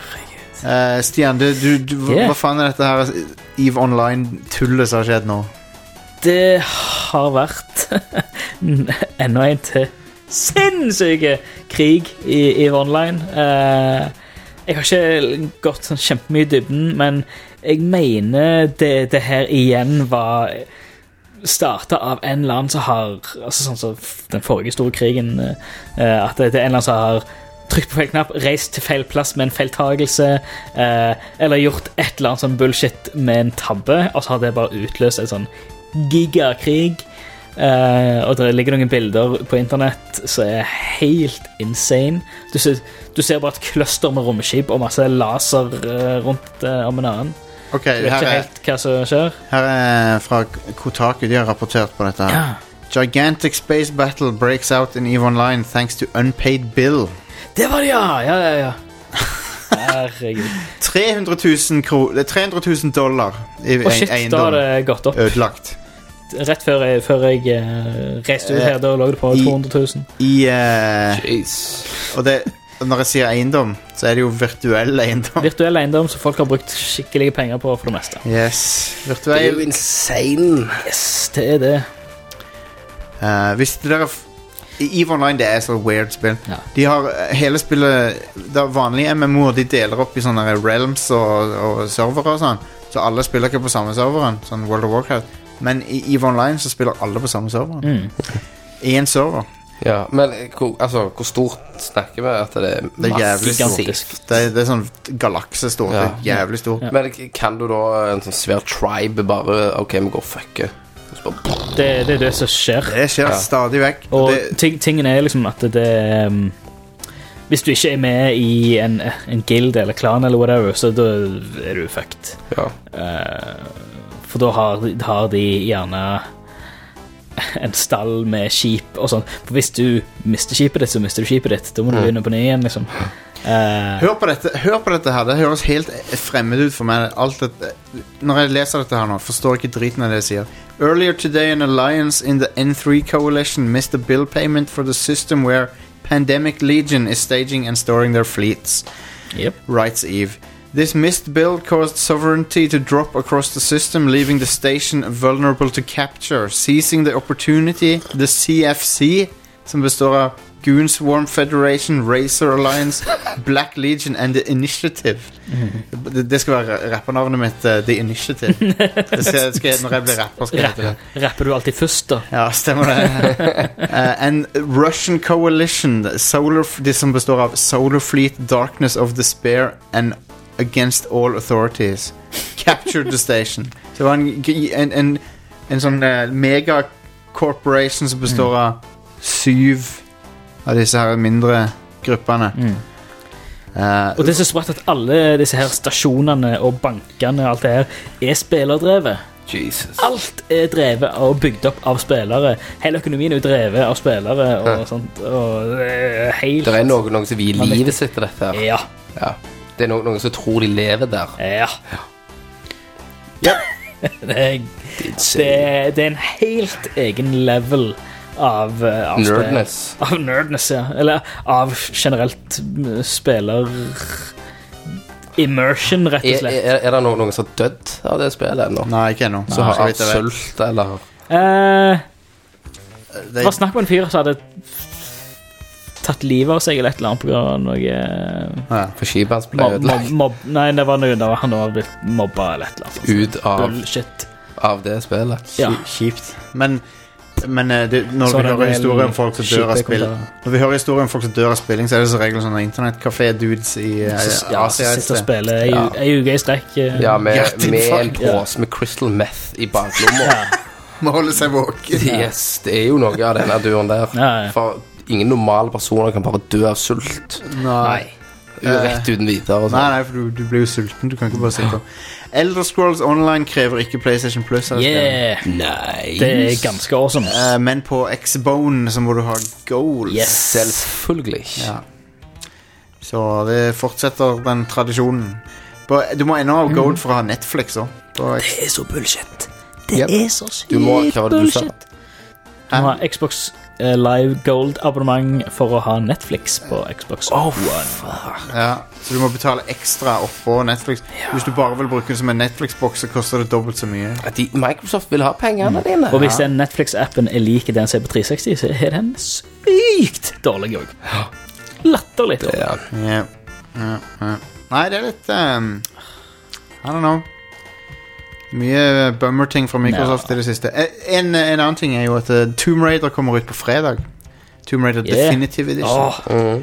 Stian, hva faen er dette her EVE Online-tullet som har skjedd nå? Det har vært enda en til sinnssyke krig i EVE Online. Jeg har ikke gått sånn kjempemye i dybden, men jeg mener det her igjen var startet av en eller annen som har, altså sånn som den forrige store krigen, at det er en eller annen som har trykt på feil knapp, reist til feil plass med en feiltagelse, eller gjort et eller annet sånn bullshit med en tabbe, og så har det bare utløst en sånn gigakrig. Og det ligger noen bilder på internett som er helt insane. Du ser bare et cluster med romskip og masse laser rundt om en annen. Okay, vet ikke helt hva som skjer. Her er fra Kotaku. De har rapportert på dette her. Gigantic space battle breaks out in EVE Online thanks to unpaid bill. Det var det, ja. Herregud. 300 000 $300,000 i eiendom. Da har det gått opp. Ødelagt. Rett før jeg reiste ut her, da lå det på 200 000. Og det, når jeg sier eiendom, så er det jo virtuell eiendom. Virtuell eiendom som folk har brukt skikkelige penger på for det meste. Yes. Det er jo insane. Yes, det er det. Hvis dere EVE Online, det er så weird spill. De har hele spillet, det er vanlige MMO, de deler opp i sånne realms og server og sånn, så alle spiller ikke på samme serveren, sånn World of Warcraft. Men i EVE Online så spiller alle på samme serveren. I en server. Ja, men hvor stort snakker vi at det er jævlig stort. Det er sånn galaksestort. Det er jævlig stort. Men kan du da en sånn svær tribe bare, ok, vi går fucke. Det er det som skjer. Det skjer stadig vekk. Og tingen er liksom at det hvis du ikke er med i en guild eller klan eller whatever, så da er du fucked. For da har de gjerne en stall med skip og sånn. For hvis du mister skipet ditt, så mister du skipet ditt. Da må du begynne på ny igjen, liksom. Hør på dette her. Det høres helt fremmed ut for meg. Når jeg leser dette her nå, forstår jeg ikke driten av det jeg sier. Earlier today, an alliance in the N3 coalition missed a bill payment for the system where Pandemic Legion is staging and storing their fleets. Yep. Writes Eve. This missed bill caused sovereignty to drop across the system, leaving the station vulnerable to capture. Seizing the opportunity, the CFC, som består av Goon Swarm Federation, Racer Alliance, Black Legion and The Initiative. Det skal være rappernavnet mitt, The Initiative. Det skal når jeg blir rapper, skal jeg hete det. Rapper du alltid først, da? Ja, stemmer det. And Russian Coalition, det som består av Solar Fleet, Darkness of Despair and Against All Authorities. Captured the station. Så det var en sånn mega-corporation som består av 7 av disse her mindre gruppene. Og det er så sprøtt at alle disse her stasjonene og bankene og alt det her spillerdrevet. Jesus. Alt drevet og bygd opp av spillere. Hele økonomien er drevet av spillere og sånt. Og helt... Det er noen som vil livet sitt til dette her. Ja. Det er noen som tror de lever der. Ja. Det er en helt egen level av nerdness. Av nerdness, ja. Eller av generelt spiller immersion, rett og slett. Er det noen som har dødd av det spillet ennå? Nei, ikke ennå. Så har han sult, eller? Det var snakk om en fyr som hadde tatt livet av seg eller et eller annet på grunn av noe for skipet hans ble ødelagt. Nei, det var noe da han var blitt mobba eller et eller annet. Ut av bullshit. Av det spillet. Ja. Kjipt. Men når vi hører historier om folk som dør av spill, når vi hører historier om folk som dør av spilling, så er det så regler sånne internettkafé-dudes i Asia. Sitter og spiller en uke i strekk. Ja, med en påse med crystal meth i baklommer. Må holde seg våken. Yes, det er jo noe av denne duren der. For ingen normale personer kan bare dø av sult. Nei. Rett uten videre. Nei, for du blir jo sulten. Du kan ikke bare sitte. Elder Scrolls Online krever ikke PlayStation Plus. Yeah. Nei. Det er ganske awesome. Men på Xbone så må du ha gold. Yes. Selvfølgelig. Ja. Så det fortsetter den tradisjonen. Du må ennå ha gold for å ha Netflix også. Det er så bullshit. Det er så sykt bullshit. Du må ha Xbox Live Gold abonnement for å ha Netflix på Xbox One. Ja, så du må betale ekstra oppå Netflix. Hvis du bare vil bruke det som en Netflix-boks, så koster det dobbelt så mye. Microsoft vil ha pengene dine. Og hvis den Netflix-appen er like den som er på 360, så er den sykt dårlig også. Latterlig dårlig. Nei, det er litt I don't know. Mye bummer-ting fra Microsoft i det siste. En annen ting er jo at Tomb Raider kommer ut på fredag. Tomb Raider Definitive Edition.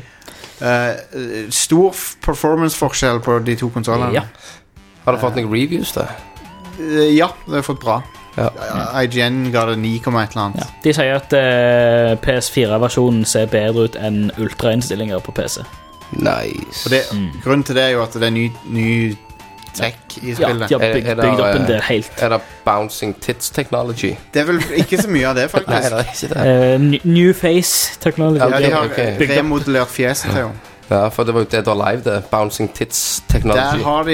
Stor performance-forskjell på de to konsolene. Har du fått noen reviews da? Ja, det har fått bra. IGN ga det 9, et eller annet. De sier at PS4-versjonen ser bedre ut enn ultra-innstillinger på PC. Nice. Og grunnen til det er jo at det er ny tech i spillet. Ja, de har bygd opp en del helt. Er det bouncing tits technology? Det er vel ikke så mye av det, faktisk. Nei, det er ikke det. New face technology. Ja, de har remodellert fjeset til jo. Ja, for det var jo Dead or Alive, det. Bouncing tits technology. Der har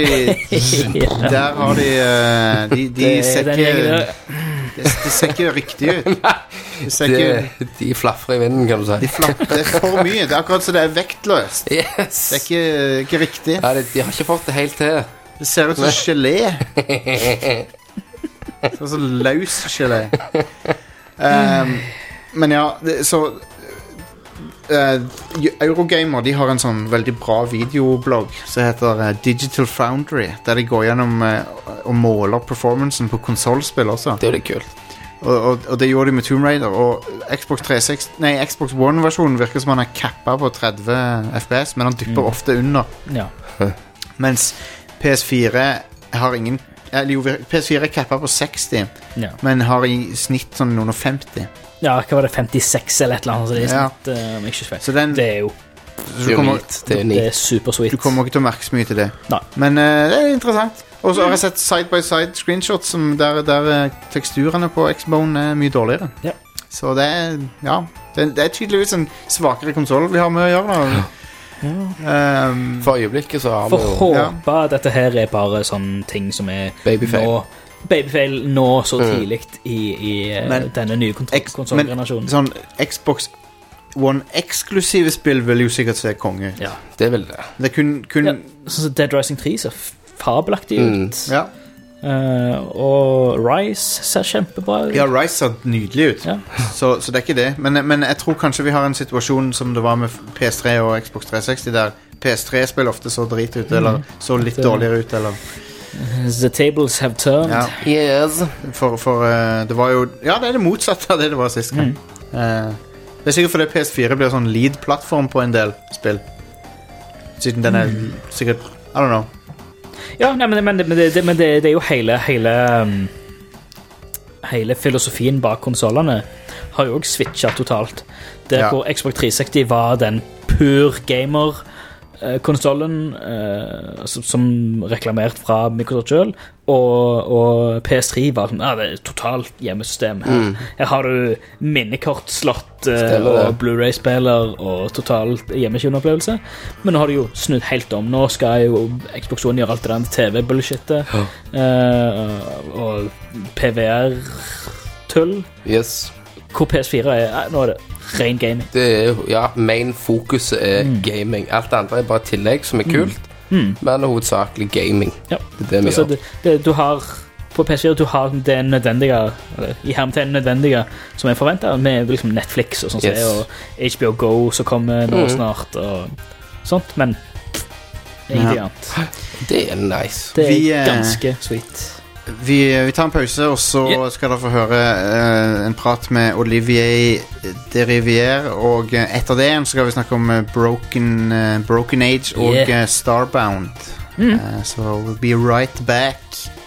de de ser ikke riktig ut. De flaffer i vinden, kan du si. Det er for mye. Det er akkurat så det er vektløst. Yes. Det er ikke riktig. Ja, de har ikke fått det helt til. Det ser ut som gelé. Så løs gelé. Men ja, så Eurogamer, de har en sånn veldig bra videoblogg som heter Digital Foundry, der de går gjennom og måler performancen på konsolspill også. Det er litt kult. Og det gjorde de med Tomb Raider. Og Xbox One-versjonen virker som han er kappa på 30 FPS, men han dypper ofte under. Mens PS4 har ingen PS4 er kappa på 60, men har i snitt sånn under 50. Ja, hva var det? 56 eller et eller annet, så det er snitt, ikke så fett. Det er jo det er super sweet. Du kommer ikke til å merke så mye til det. Nei. Men det er interessant. Og så har jeg sett side-by-side screenshots der teksturene på Xbone er mye dårligere. Så det er tydeligvis en svakere konsol vi har med å gjøre da. For øyeblikket så har vi jo håpe at dette her er bare sånne ting som er babyfail nå så tidlig i denne nye konsolgenerasjonen. Sånn Xbox One eksklusive spill vil jo sikkert se konge. Ja, det vil det. Det kun sånn Dead Rising 3 ser fabelaktig ut. Og Rise ser kjempebra ut. Ja, Rise ser nydelig ut. Så det er ikke det. Men jeg tror kanskje vi har en situasjon som det var med PS3 og Xbox 360, der PS3 spiller ofte så drit ut, eller så litt dårligere ut, eller The tables have turned. Yes. For det var jo det er det motsatte av det var sist gang. Det er sikkert fordi PS4 blir sånn lead-plattform på en del spill. Siden den er sikkert I don't know. Ja, nei, men det er jo hele filosofien bak konsolene har jo også switchet totalt. Der hvor Xbox 360 var den pur gamer konsolen som reklamert fra Microsoft selv, og PS3 var sånn, det er totalt hjemmesystem her. Her har du minnekortslott og Blu-ray-spiller og totalt hjemmekinoopplevelse, men nå har du jo snudd helt om. Nå skal jo Xbox One gjøre alt det der TV-bullshitet og PVR-tull. Yes. Hvor PS4 nå det ren gaming. Det er main fokuset gaming. Alt det andre bare tillegg som kult, men hovedsakelig gaming. Ja. Det vi gjør. Du har på PS4 du har det nødvendige, i hermetegn nødvendige som forventet, med liksom Netflix og sånt, og HBO Go som kommer nå snart og sånt, men ingenting annet. Det er nice. Det er ganske sweet. Vi tar en pause, og så skal dere få høre en prat med Olivier de Rivière, og etter det så skal vi snakke om Broken Age og Starbound. So we'll be right back.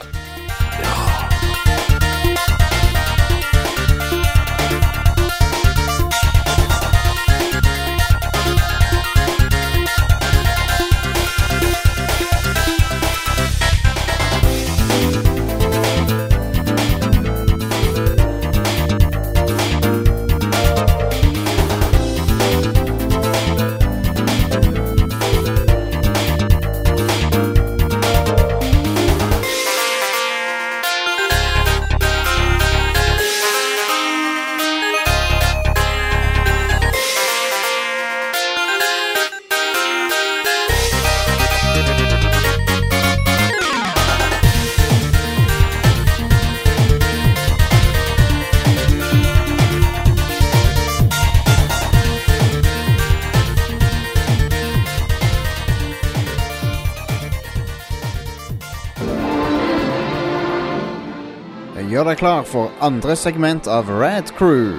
Gjør deg klar for andre segment av Rad Crew.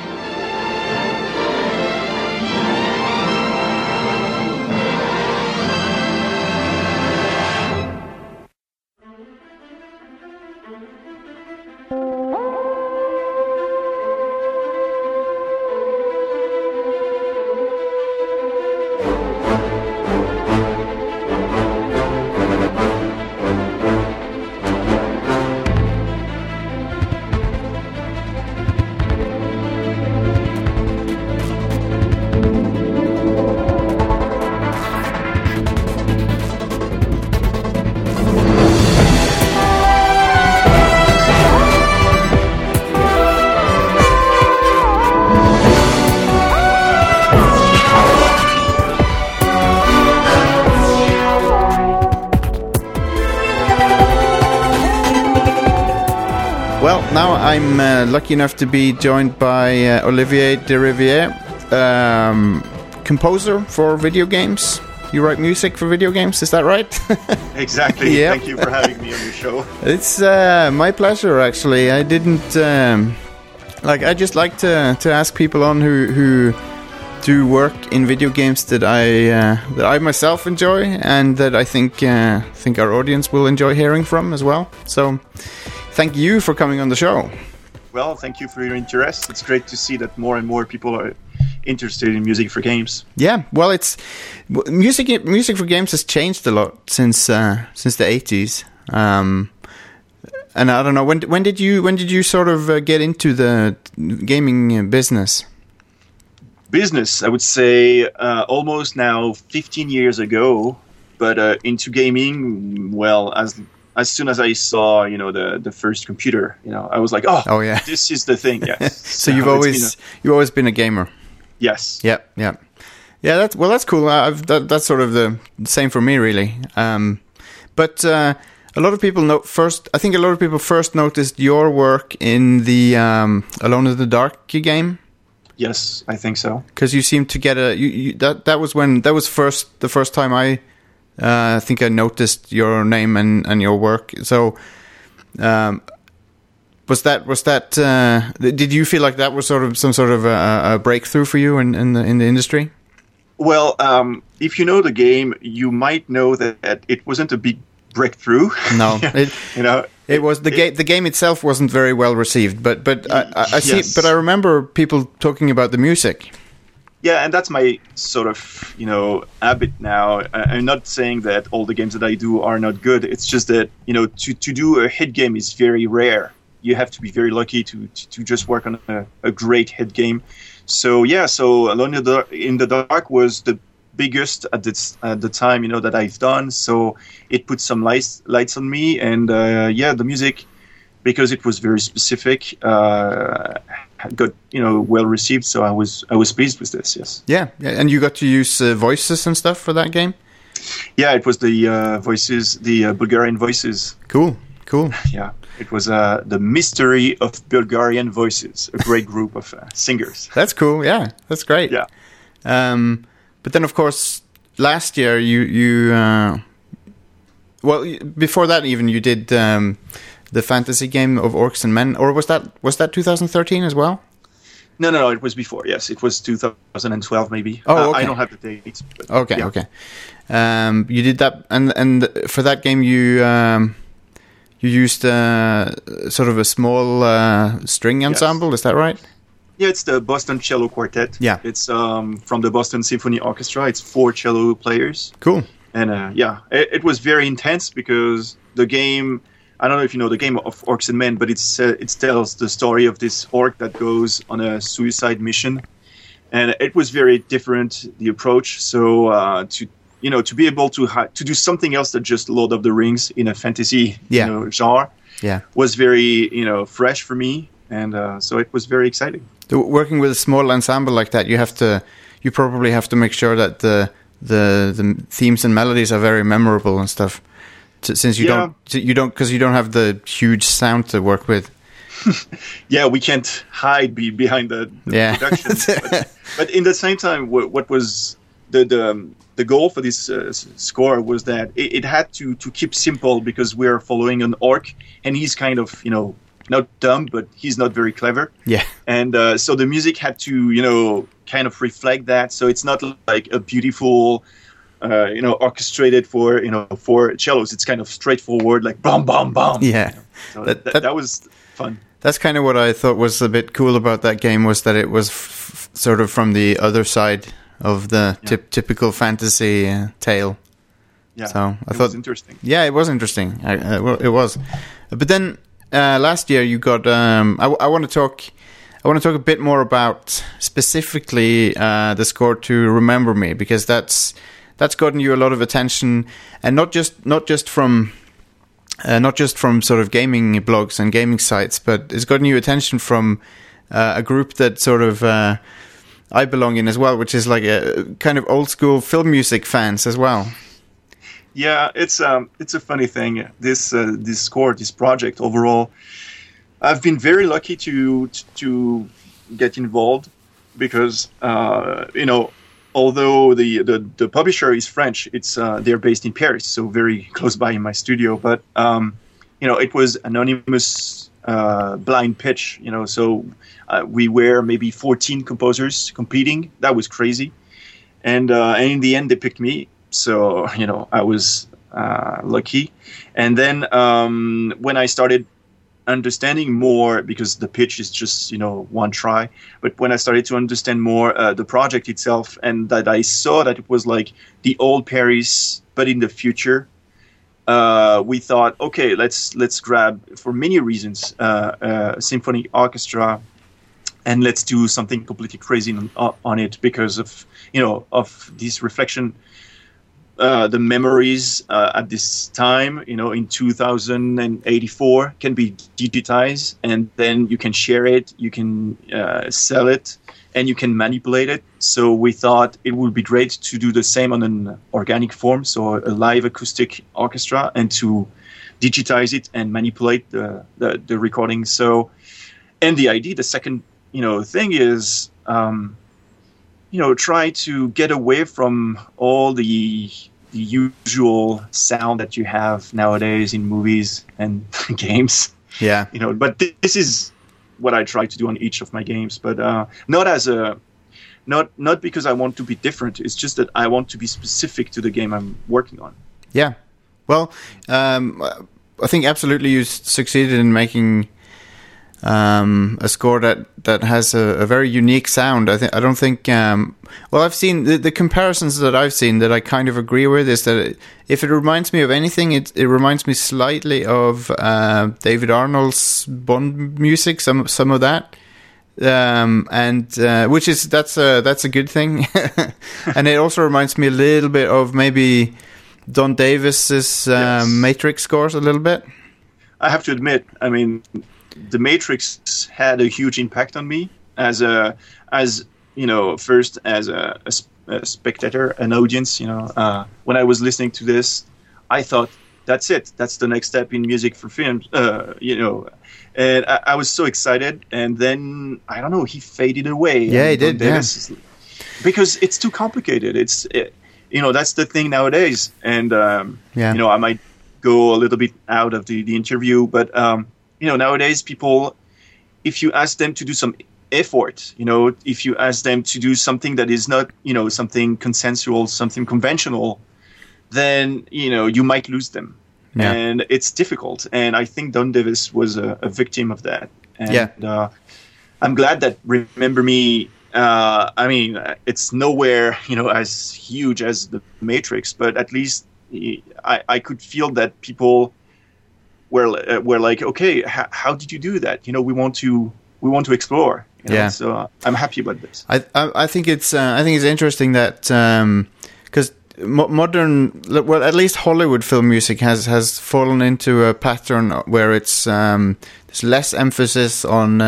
I'm lucky enough to be joined by Olivier de Rivière, composer for video games. You write music for video games, is that right? Exactly. Yep. Thank you for having me on your show. It's my pleasure, actually. I didn't I just like to ask people on who do work in video games that I myself enjoy, and that I think our audience will enjoy hearing from as well. So thank you for coming on the show. Well, thank you for your interest. It's great to see that more and more people are interested in music for games. Yeah, well, it's music for games has changed a lot since the 80s. And I don't know, when did you sort of get into the gaming business? Business, I would say almost now 15 years ago, but into gaming, well, as soon as I saw, the first computer, I was like, oh yeah, this is the thing. Yeah. So you've always been a gamer. Yes. Yeah. That's cool. That's sort of the same for me, really. But a lot of people I think a lot of people first noticed your work in the Alone in the Dark game. Yes, I think so. Because you seem to get that was the first time I think I noticed your name and your work. So, was that? Did you feel like that was sort of some sort of a breakthrough for you in the industry? Well, if you know the game, you might know that it wasn't a big breakthrough. No, it was the game itself wasn't very well received. But I see. But I remember people talking about the music. Yeah, and that's my sort of, habit now. I'm not saying that all the games that I do are not good. It's just that, to do a hit game is very rare. You have to be very lucky to just work on a great hit game. So, Alone in the Dark was the biggest at the time, that I've done. So it put some lights on me. And, the music, because it was very specific, got well received, so I was pleased with this. Yes. Yeah, and you got to use voices and stuff for that game. Yeah, it was the voices, the Bulgarian voices. Cool. Yeah, it was the Mystery of Bulgarian Voices, a great group of singers. That's cool. Yeah, that's great. Yeah. But then, of course, last year you before that even you did. The fantasy game of Orcs and Men, or was that 2013 as well? No, it was before. Yes, it was 2012 maybe. Oh, okay. I don't have the dates. But, okay, yeah. Okay. You did that, and for that game you used sort of a small string ensemble. Yes. Is that right? Yeah, it's the Boston Cello Quartet. Yeah, it's from the Boston Symphony Orchestra. It's 4 cello players. Cool. And it was very intense because the game. I don't know if you know the game of Orcs and Men, but it tells the story of this orc that goes on a suicide mission, and it was very different, the approach. So to be able to do something else than just Lord of the Rings in a fantasy genre, was very fresh for me, and so it was very exciting. Working with a small ensemble like that, you probably have to make sure that the themes and melodies are very memorable and stuff. Since you don't because you don't have the huge sound to work with. Yeah, we can't hide behind the production. But in the same time, what was the goal for this score was that it had to keep simple, because we're following an orc and he's kind of not dumb, but he's not very clever. Yeah, and so the music had to kind of reflect that. So it's not like a beautiful. Orchestrated for cellos. It's kind of straightforward, like bam, bam, bam. Yeah, so that was fun. That's kind of what I thought was a bit cool about that game, was that it was sort of from the other side of the typical fantasy tale. Yeah, so I thought it was interesting. Yeah, it was interesting. It was. But then last year you got. I want to talk. I want to talk a bit more about specifically the score to Remember Me, because that's gotten you a lot of attention, and not just from sort of gaming blogs and gaming sites, but it's gotten you attention from a group that sort of I belong in as well, which is like a kind of old school film music fans as well. Yeah, it's a funny thing. This score, this project overall, I've been very lucky to get involved, because although the publisher is French, it's they're based in Paris, so very close by in my studio. But it was anonymous blind pitch. So we were maybe 14 composers competing. That was crazy, and in the end they picked me. So I was lucky. And then when I started understanding more, because the pitch is just one try, but when I started to understand more the project itself, and that I saw that it was like the old Paris but in the future, we thought, okay, let's grab, for many reasons, a symphony orchestra, and let's do something completely crazy on it, because of this reflection. The memories at this time, in 2084, can be digitized, and then you can share it, you can sell it, and you can manipulate it. So we thought it would be great to do the same on an organic form, so a live acoustic orchestra, and to digitize it and manipulate the recording. So, and the idea, the second thing is try to get away from all the usual sound that you have nowadays in movies and games. Yeah. But this is what I try to do on each of my games, but not because I want to be different. It's just that I want to be specific to the game I'm working on. Yeah. Well, I think absolutely you succeeded in making a score that has a very unique sound. I don't think. I've seen the comparisons that I've seen that I kind of agree with is that if it reminds me of anything, it reminds me slightly of David Arnold's Bond music. Some of that. And which is that's a good thing. And it also reminds me a little bit of maybe Don Davis's Matrix scores a little bit. I have to admit, I mean, The Matrix had a huge impact on me as you know, first as a spectator, an audience. You know, when I was listening to this, I thought that's it. That's the next step in music for films. You know. And I was so excited, and then I don't know, he faded away. Yeah, he did. Because it's too complicated. You know, that's the thing nowadays. And you know, I might go a little bit out of the interview, but you know, nowadays people, if you ask them to do some effort, you know, if you ask them to do something that is not, you know, something consensual, something conventional, then you know you might lose them. Yeah. And it's difficult, and I think Don Davis was a victim of that. And I'm glad that Remember Me. I mean, it's nowhere, you know, as huge as The Matrix, but at least I could feel that people were like, okay, how did you do that? You know, we want to explore. You know? Yeah. So I'm happy about this. I think it's interesting that because. Modern, well, at least Hollywood film music has fallen into a pattern where it's there's less emphasis on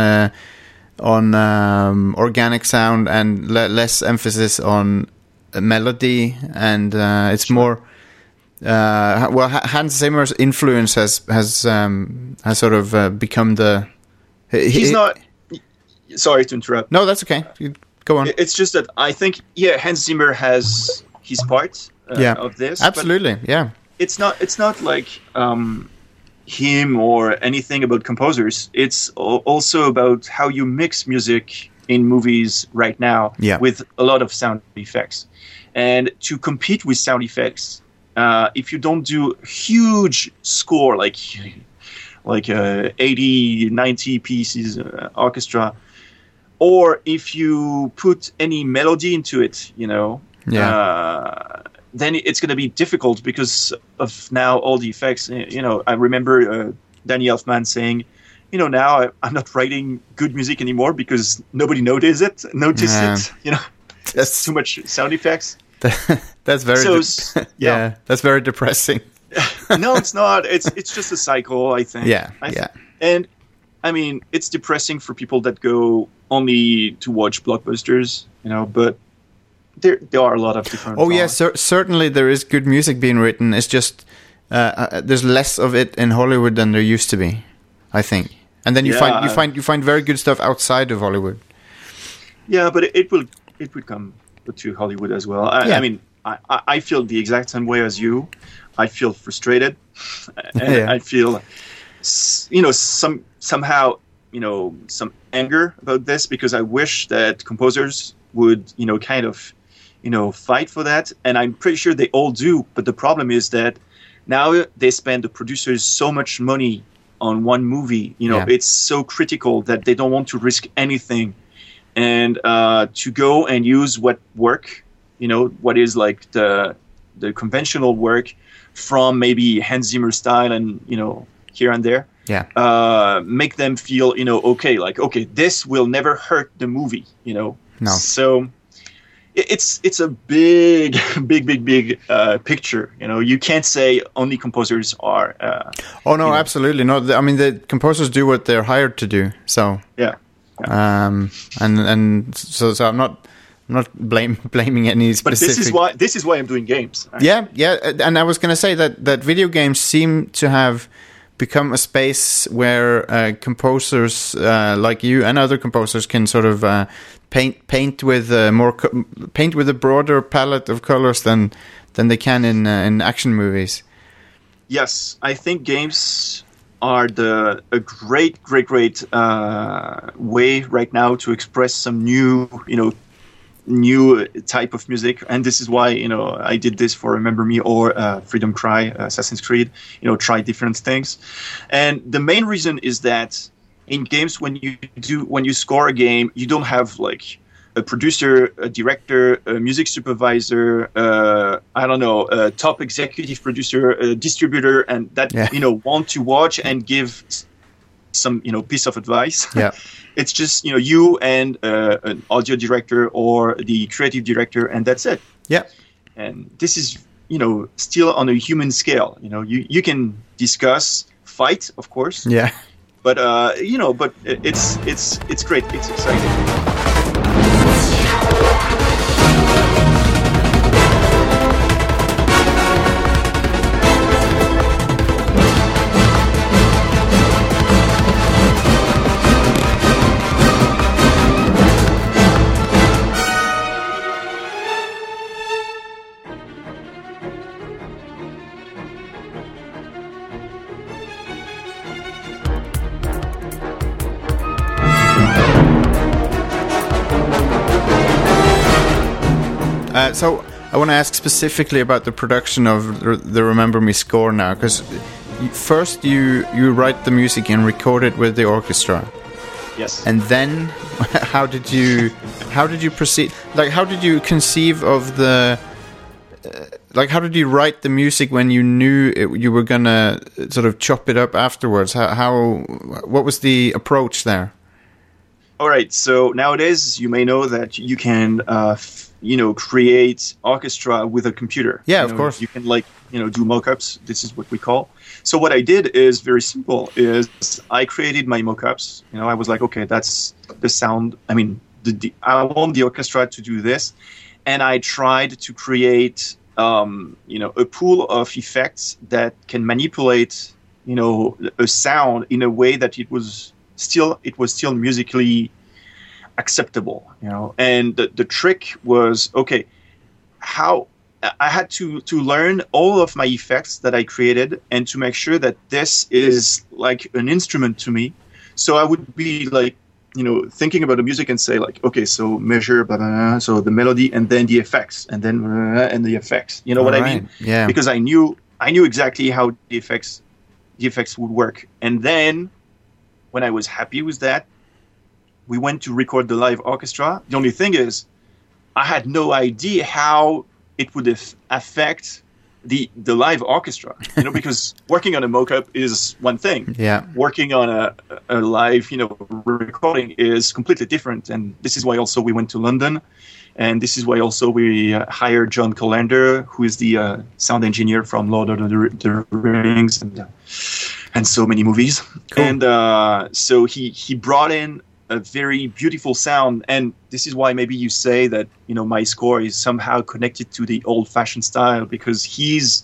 organic sound and less emphasis on melody, and it's more. Hans Zimmer's influence has sort of become the. He's not. Sorry to interrupt. No, that's okay. You go on. It's just that I think Hans Zimmer has his part of this. Absolutely, yeah. It's not like him or anything about composers. It's also about how you mix music in movies right now with a lot of sound effects. And to compete with sound effects, if you don't do a huge score like 80, 90 pieces orchestra, or if you put any melody into it, you know, then it's going to be difficult because of now all the effects. You know, I remember Danny Elfman saying, you know, now I'm not writing good music anymore because nobody noticed it. You know, that's too much sound effects. That's very that's very depressing. No, it's not. It's just a cycle, I think. And I mean, it's depressing for people that go only to watch blockbusters, you know, but there are a lot of different. Certainly there is good music being written. It's just there's less of it in Hollywood than there used to be, I think. And then you find very good stuff outside of Hollywood. Yeah, but it will come to Hollywood as well. I mean, I feel the exact same way as you. I feel frustrated, and I feel, you know, somehow, you know, some anger about this because I wish that composers would, you know, kind of, you know, fight for that. And I'm pretty sure they all do. But the problem is that now they spend, the producers, so much money on one movie. You know, it's so critical that they don't want to risk anything. And to go and use what work, you know, what is like the conventional work from maybe Hans Zimmer style and, you know, here and there. Make them feel, you know, okay, this will never hurt the movie, you know. No. So it's a big picture. You know, you can't say only composers are. Absolutely not. I mean, the composers do what they're hired to do. So and so I'm not blaming any specific. But this is why I'm doing games. Right? Yeah, and I was going to say that video games seem to have become a space where composers like you and other composers can sort of paint with a broader palette of colors than they can in action movies. Yes, I think games are a great way right now to express some new type of music, and this is why, you know, I did this for Remember Me or Freedom Cry, Assassin's Creed. You know, try different things, and the main reason is that in games when you score a game, you don't have like a producer, a director, a music supervisor, I don't know, a top executive producer, a distributor, and that want to watch and give some piece of advice. Yeah, it's just you and an audio director or the creative director, and that's it. Yeah, and this is still on a human scale. You can discuss, fight, of course. Yeah, but but it's great. It's exciting. So I want to ask specifically about the production of the Remember Me score now, because first you write the music and record it with the orchestra. Yes. And then how did you proceed? Like, how did you conceive of the how did you write the music when you knew you were gonna sort of chop it up afterwards? What was the approach there? All right. So nowadays you may know that you can create orchestra with a computer. Yeah, of course. You can do mockups. This is what we call. So what I did is very simple. Is I created my mockups. I was like, okay, that's the sound. I mean, I want the orchestra to do this, and I tried to create, a pool of effects that can manipulate, a sound in a way that it was still musically acceptable, and the trick was, okay, how I had to learn all of my effects that I created and to make sure that this is like an instrument to me. So I would be like, thinking about the music and say like, okay, so measure, blah, blah, blah, so the melody and then the effects and then and the effects. You know what I mean? Yeah. Because I knew exactly how the effects would work. And then when I was happy with that, we went to record the live orchestra. The only thing is, I had no idea how it would affect the live orchestra. Because working on a mock-up is one thing. Yeah. Working on a live, recording is completely different. And this is why also we went to London, and this is why also we hired John Colander, who is the sound engineer from Lord of the Rings and so many movies. Cool. And so he brought in a very beautiful sound, and this is why maybe you say that my score is somehow connected to the old-fashioned style, because he's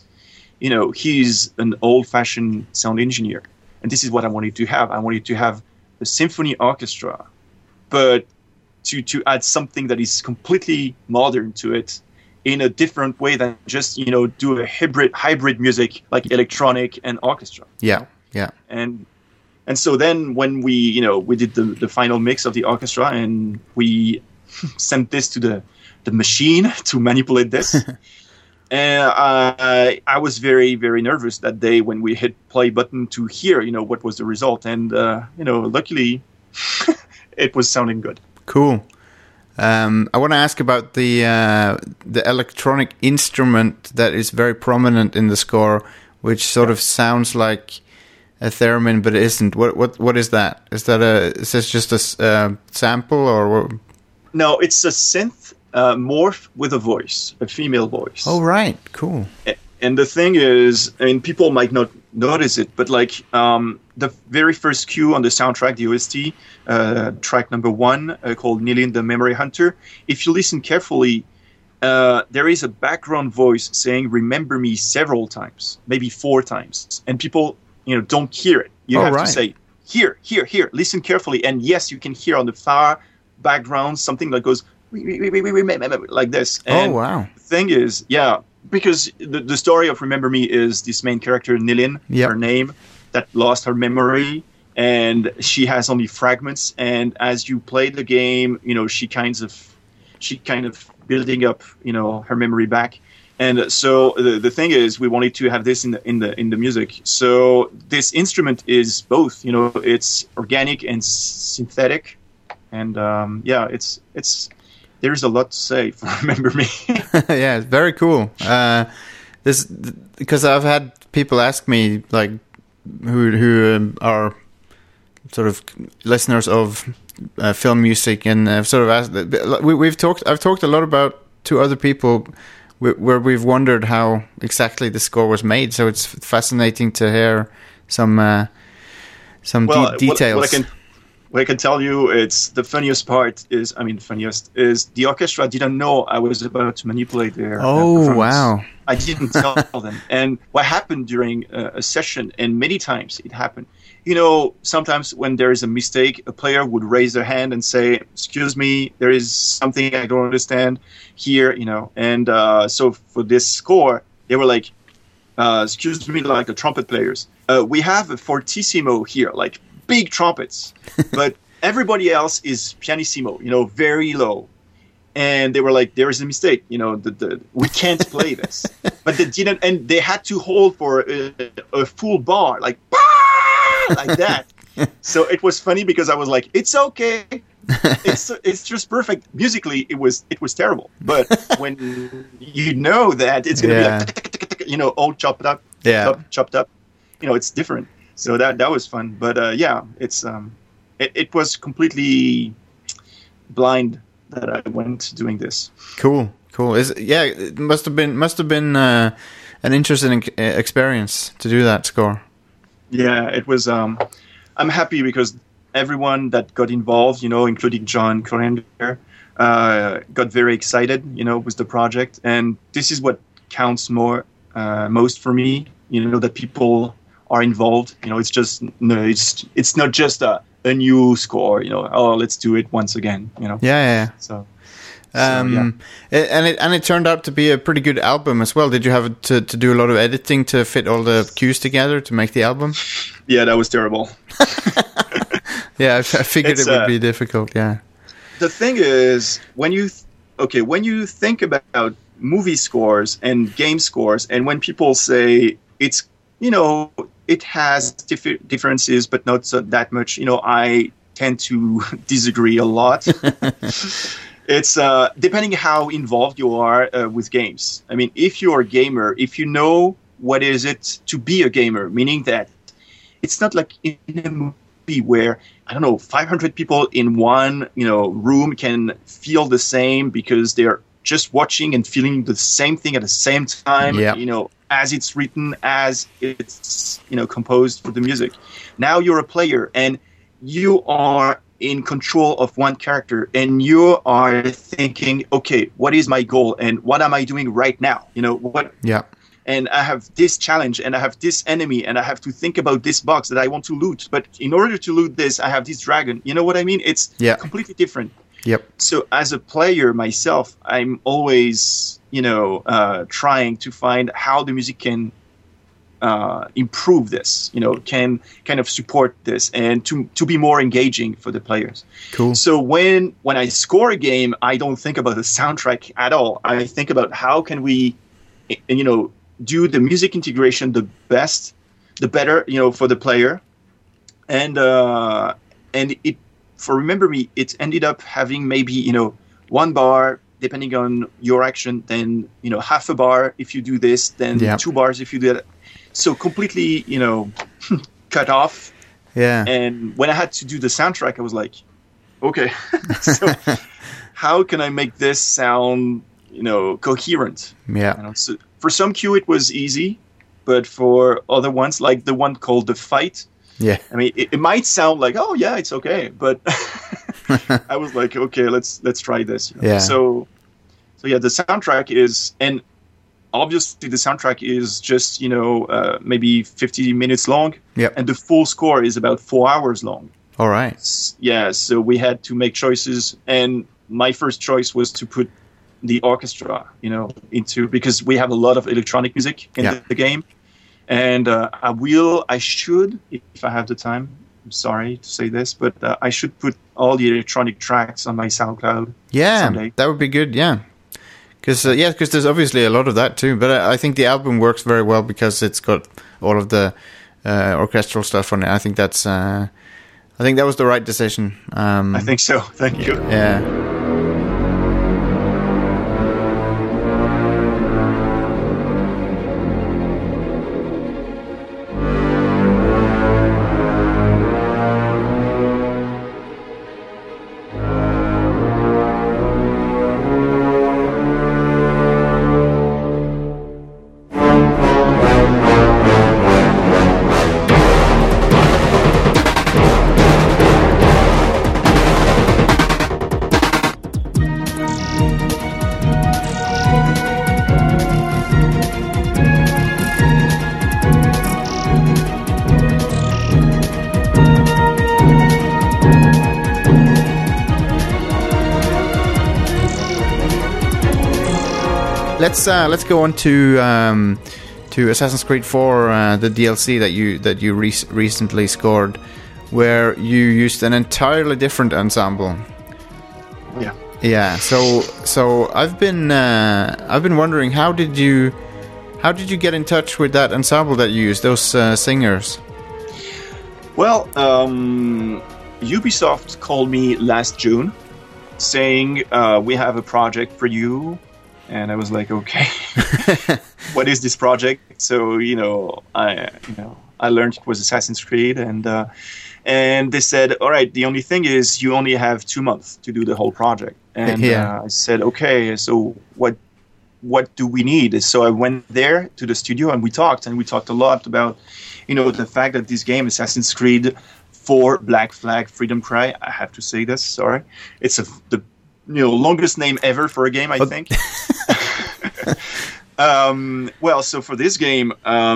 an old-fashioned sound engineer, and this is what I wanted to have. I wanted to have a symphony orchestra, but to add something that is completely modern to it in a different way than just do a hybrid music like electronic and orchestra. Yeah. And so then when we did the final mix of the orchestra and we sent this to the machine to manipulate this, and I was very, very nervous that day when we hit play button to hear, what was the result. And, luckily it was sounding good. Cool. I want to ask about the electronic instrument that is very prominent in the score, which sort of sounds like a theremin, but it isn't. What is that? Is this just a sample or what? No, it's a synth morph with a voice, a female voice. Oh, right. Cool. And the thing is, people might not notice it, but like the very first cue on the soundtrack, the OST, track number 1, called Nilin the Memory Hunter, if you listen carefully, there is a background voice saying "Remember me" several times, maybe 4 times, and people don't hear it. You have to say, here, listen carefully. And yes, you can hear on the far background something that goes, like this. And wow. The thing is, because the story of Remember Me is this main character, Nilin, her name, that lost her memory, and she has only fragments. And as you play the game, she kind of building up, her memory back. And so the thing is, we wanted to have this in the music. So this instrument is both, you know, it's organic and synthetic, and it's there's a lot to say for Remember Me. Yeah, it's very cool. This because I've had people ask me like who are sort of listeners of film music, and sort of asked. I've talked a lot about to other people where we've wondered how exactly the score was made. So it's fascinating to hear some details. What I can tell you, it's the funniest part is, the orchestra didn't know I was about to manipulate their performance. Wow. I didn't tell them. And what happened during a session, and many times it happened, you know, sometimes when there is a mistake, a player would raise their hand and say, excuse me, there is something I don't understand here, you know. And so for this score, they were like, excuse me, like the trumpet players. We have a fortissimo here, like big trumpets, but everybody else is pianissimo, you know, very low. And they were like, there is a mistake, you know, we can't play this. But they didn't, and they had to hold for a full bar, like, like that. So it was funny because I was like, it's okay. It's just perfect. Musically, it was terrible. But when you know that it's going to be like, you know, all chopped up, chopped up, you know, it's different. So that was fun. But it's it was completely blind that I went doing this. Cool. It must have been an interesting experience to do that score. Yeah, it was. I'm happy because everyone that got involved, you know, including John Coriander, got very excited, you know, with the project. And this is what counts most for me, you know, that people are involved. You know, it's not just a new score, you know, oh, let's do it once again, you know. Yeah. So and it turned out to be a pretty good album as well. Did you have to do a lot of editing to fit all the cues together to make the album? Yeah, that was terrible. Yeah, I figured it would be difficult. Yeah. The thing is, when you think about movie scores and game scores, and when people say it's, you know, it has differences, but not that much, you know, I tend to disagree a lot. It's depending how involved you are with games. I mean, if you're a gamer, if you know what is it to be a gamer, meaning that it's not like in a movie where, I don't know, 500 people in one, you know, room can feel the same because they're just watching and feeling the same thing at the same time, you know, as it's written, as it's, you know, composed for the music. Now you're a player and you are in control of one character and you are thinking, okay, what is my goal and what am I doing right now? You know, what? Yeah. And I have this challenge and I have this enemy and I have to think about this box that I want to loot. But in order to loot this, I have this dragon. You know what I mean? It's completely different. Yep. So as a player myself, I'm always, you know, trying to find how the music can improve this, you know, can kind of support this and to be more engaging for the players. Cool. So when I score a game, I don't think about the soundtrack at all. I think about how can we, you know, do the music integration the better, you know, for the player. And it, for Remember Me, it ended up having maybe, you know, one bar depending on your action, then, you know, half a bar if you do this, then 2 bars if you do that. So completely, you know, cut off. Yeah. And when I had to do the soundtrack, I was like, okay, so how can I make this sound, you know, coherent? Yeah. You know, so for some cue it was easy, but for other ones, like the one called The Fight, I mean, it might sound like, oh yeah, it's okay, but I was like, okay, let's try this. You know? Yeah. So yeah, the soundtrack is, and obviously the soundtrack is just, you know, maybe 50 minutes long. Yep. And the full score is about 4 hours long. All right. Yeah, so we had to make choices, and my first choice was to put the orchestra, you know, because we have a lot of electronic music in the game. And I should, if I have the time, I'm sorry to say this, but I should put all the electronic tracks on my SoundCloud. Yeah, someday. That would be good, yeah. Because there's obviously a lot of that too. But I think the album works very well because it's got all of the orchestral stuff on it. I think that was the right decision. I think so. Thank you. Yeah. Let's go on to Assassin's Creed 4, the DLC that you recently scored, where you used an entirely different ensemble. Yeah. Yeah. So I've been wondering, how did you get in touch with that ensemble that you used, those singers? Well, Ubisoft called me last June, saying we have a project for you. And I was like, okay, what is this project? So, I learned it was Assassin's Creed, and they said, all right, the only thing is you only have 2 months to do the whole project. And I said, okay, so what do we need? So I went there to the studio and we talked a lot about, the fact that this game, Assassin's Creed 4 Black Flag Freedom Cry, I have to say this, sorry, it's the longest name ever for a game, I think. Well, so for this game,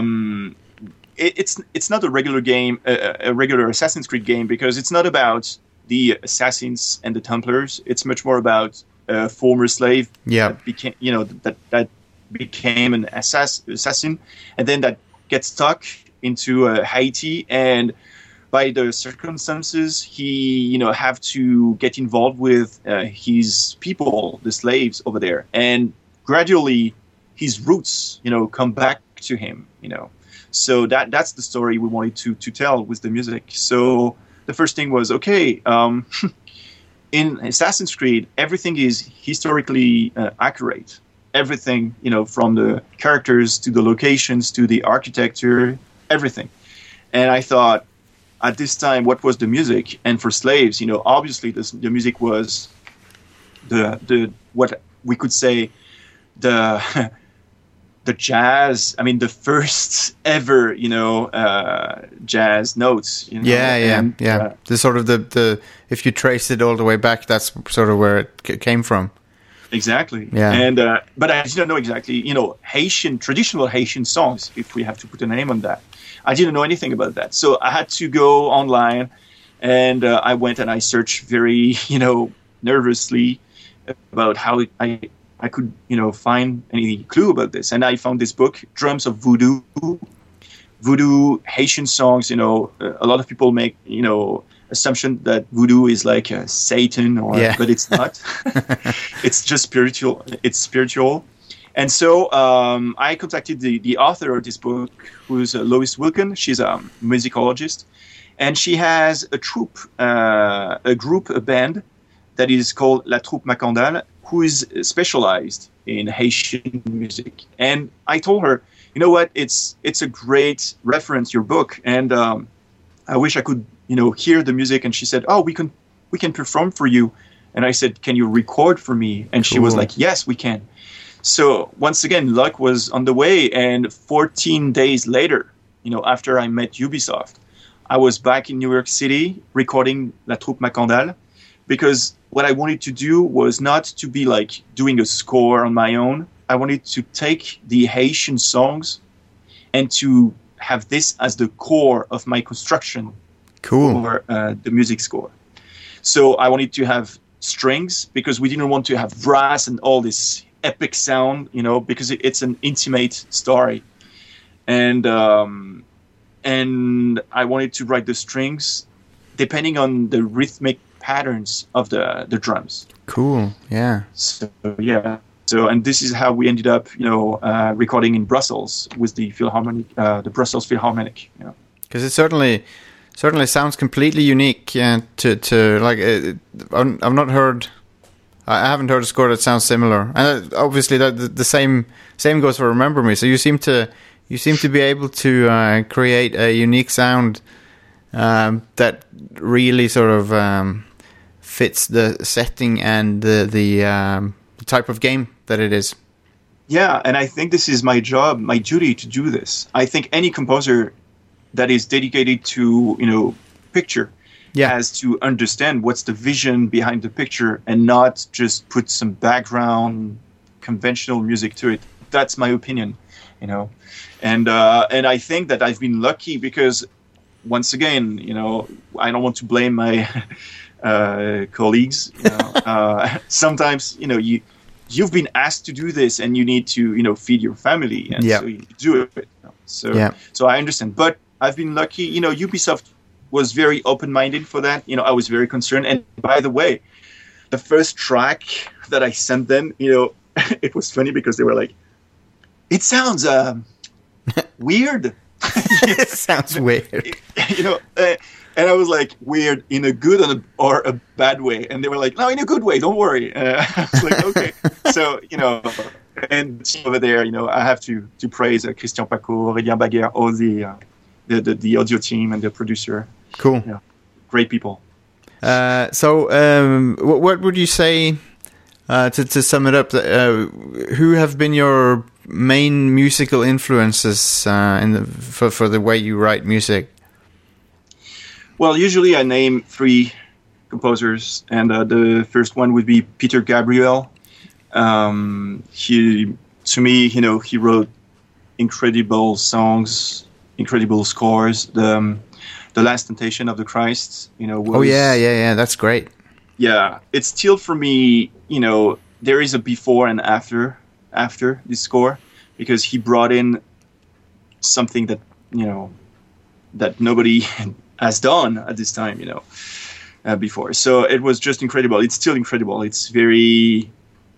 it's not a regular game, a regular Assassin's Creed game, because it's not about the assassins and the Templars. It's much more about a former slave that became, that became an assassin, and then that gets stuck into Haiti, and by the circumstances, he, have to get involved with his people, the slaves over there, and gradually his roots, come back to him, So that's the story we wanted to tell with the music. So the first thing was, okay, in Assassin's Creed, everything is historically accurate. Everything, from the characters to the locations to the architecture, everything. And I thought, at this time, what was the music? And for slaves, obviously the music was the what we could say the jazz. I mean, the first ever, jazz notes. The sort of the if you trace it all the way back, that's sort of where it came from. Exactly. Yeah. And but I didn't know exactly, traditional Haitian songs, if we have to put a name on that. I didn't know anything about that. So I had to go online, and I went and I searched very, nervously about how I could, find any clue about this. And I found this book, Drums of Voodoo. Voodoo Haitian songs, a lot of people make, assumption that voodoo is like Satan, but it's not. It's just spiritual. It's spiritual. And so I contacted the author of this book, who's Lois Wilkin. She's a musicologist, and she has a troupe, a band that is called La Troupe Macandale, who is specialized in Haitian music. And I told her, you know what, it's a great reference, your book, and I wish I could, hear the music. And she said, oh, we can perform for you. And I said, can you record for me? And She was like, yes, we can. So once again, luck was on the way, and 14 days later, after I met Ubisoft, I was back in New York City recording La Troupe Macandale, because what I wanted to do was not to be like doing a score on my own. I wanted to take the Haitian songs and to have this as the core of my construction for the music score. So I wanted to have strings, because we didn't want to have brass and all this epic sound, because it's an intimate story, and I wanted to write the strings depending on the rhythmic patterns of the drums. Cool, yeah. So yeah, So, and this is how we ended up, recording in Brussels with the Philharmonic, the Brussels Philharmonic. Because it certainly sounds completely unique. To like, I've not heard. I haven't heard a score that sounds similar, and obviously the same goes for Remember Me. So you seem to be able to create a unique sound that really sort of fits the setting and the type of game that it is. Yeah, and I think this is my job, my duty to do this. I think any composer that is dedicated to picture has to understand what's the vision behind the picture and not just put some background conventional music to it. That's my opinion, and I think that I've been lucky because once again, I don't want to blame my colleagues. Sometimes you've been asked to do this and you need to feed your family, and so you do it. So I understand, but I've been lucky. Ubisoft was very open-minded for that. I was very concerned. And by the way, the first track that I sent them, it was funny because they were like, "It sounds weird." It sounds weird. And I was like, weird in a good or a bad way. And they were like, no, in a good way. Don't worry. I was like, okay. So, and over there, I have to praise Christian Paco, Aurélien Baguer, all the audio team and the producer. Cool. Great people. So what would you say, to sum it up, who have been your main musical influences for the way you write music? Well, usually I name 3 composers, and the first one would be Peter Gabriel. He wrote incredible songs, incredible scores. The Last Temptation of the Christ, was, that's great. Yeah, it's still for me, there is a before and after this score, because he brought in something that, that nobody has done at this time, before. So it was just incredible. It's still incredible. It's very,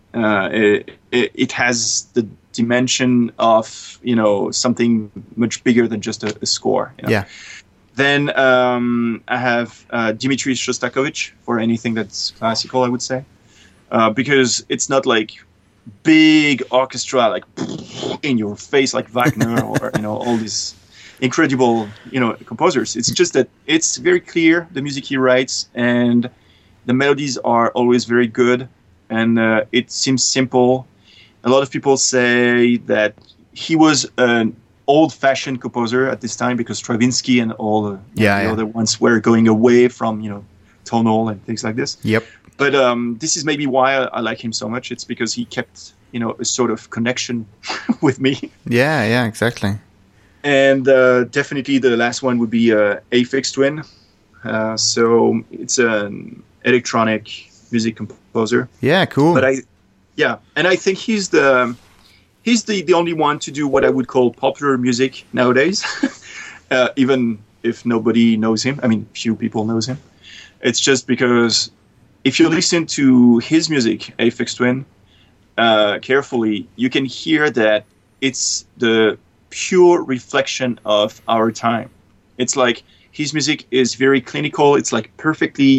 it has the dimension of, something much bigger than just a score. Yeah. Then I have Dmitri Shostakovich for anything that's classical, I would say, because it's not like big orchestra, like in your face, like Wagner or all these incredible composers. It's just that it's very clear, the music he writes, and the melodies are always very good, and it seems simple. A lot of people say that he was an old-fashioned composer at this time because Stravinsky and all the other ones were going away from tonal and things like this. Yep. But this is maybe why I like him so much. It's because he kept a sort of connection with me. Yeah, exactly. And definitely the last one would be Aphex Twin. So it's an electronic music composer. Yeah, cool. But and I think he's the only one to do what I would call popular music nowadays, even if nobody knows him. I mean, few people knows him. It's just because if you listen to his music, Aphex Twin, carefully, you can hear that it's the pure reflection of our time. It's like his music is very clinical. It's like perfectly,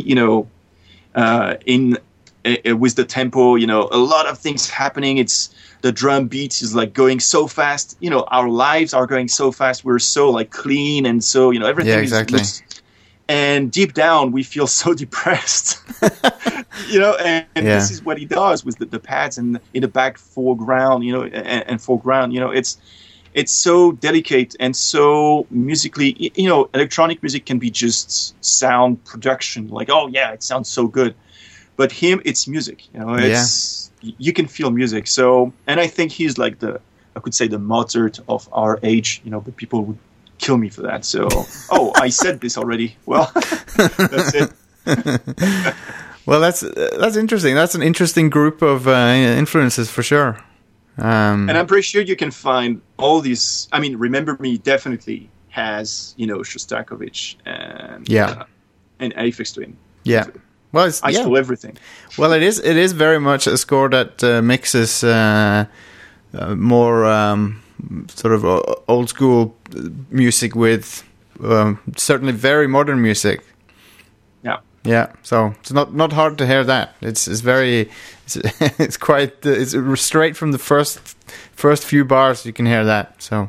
with the tempo, a lot of things happening. It's the drum beat is like going so fast. Our lives are going so fast. We're so like clean and so everything. Yeah, exactly. And deep down, we feel so depressed. And this is what he does with the pads and in the back foreground, and foreground. It's so delicate and so musically. Electronic music can be just sound production, like it sounds so good. But him, it's music. You can feel music. So, and I think he's like I could say the Mozart of our age. But people would kill me for that. So, I said this already. Well, that's it. Well, that's interesting. That's an interesting group of influences for sure. And I'm pretty sure you can find all these. I mean, Remember Me definitely has Shostakovich and Aphex Twin. Yeah. Well, I stole everything. Well, it is very much a score that mixes more sort of old school music with certainly very modern music. Yeah, so it's not hard to hear that. It's quite it's straight from the first few bars you can hear that. So,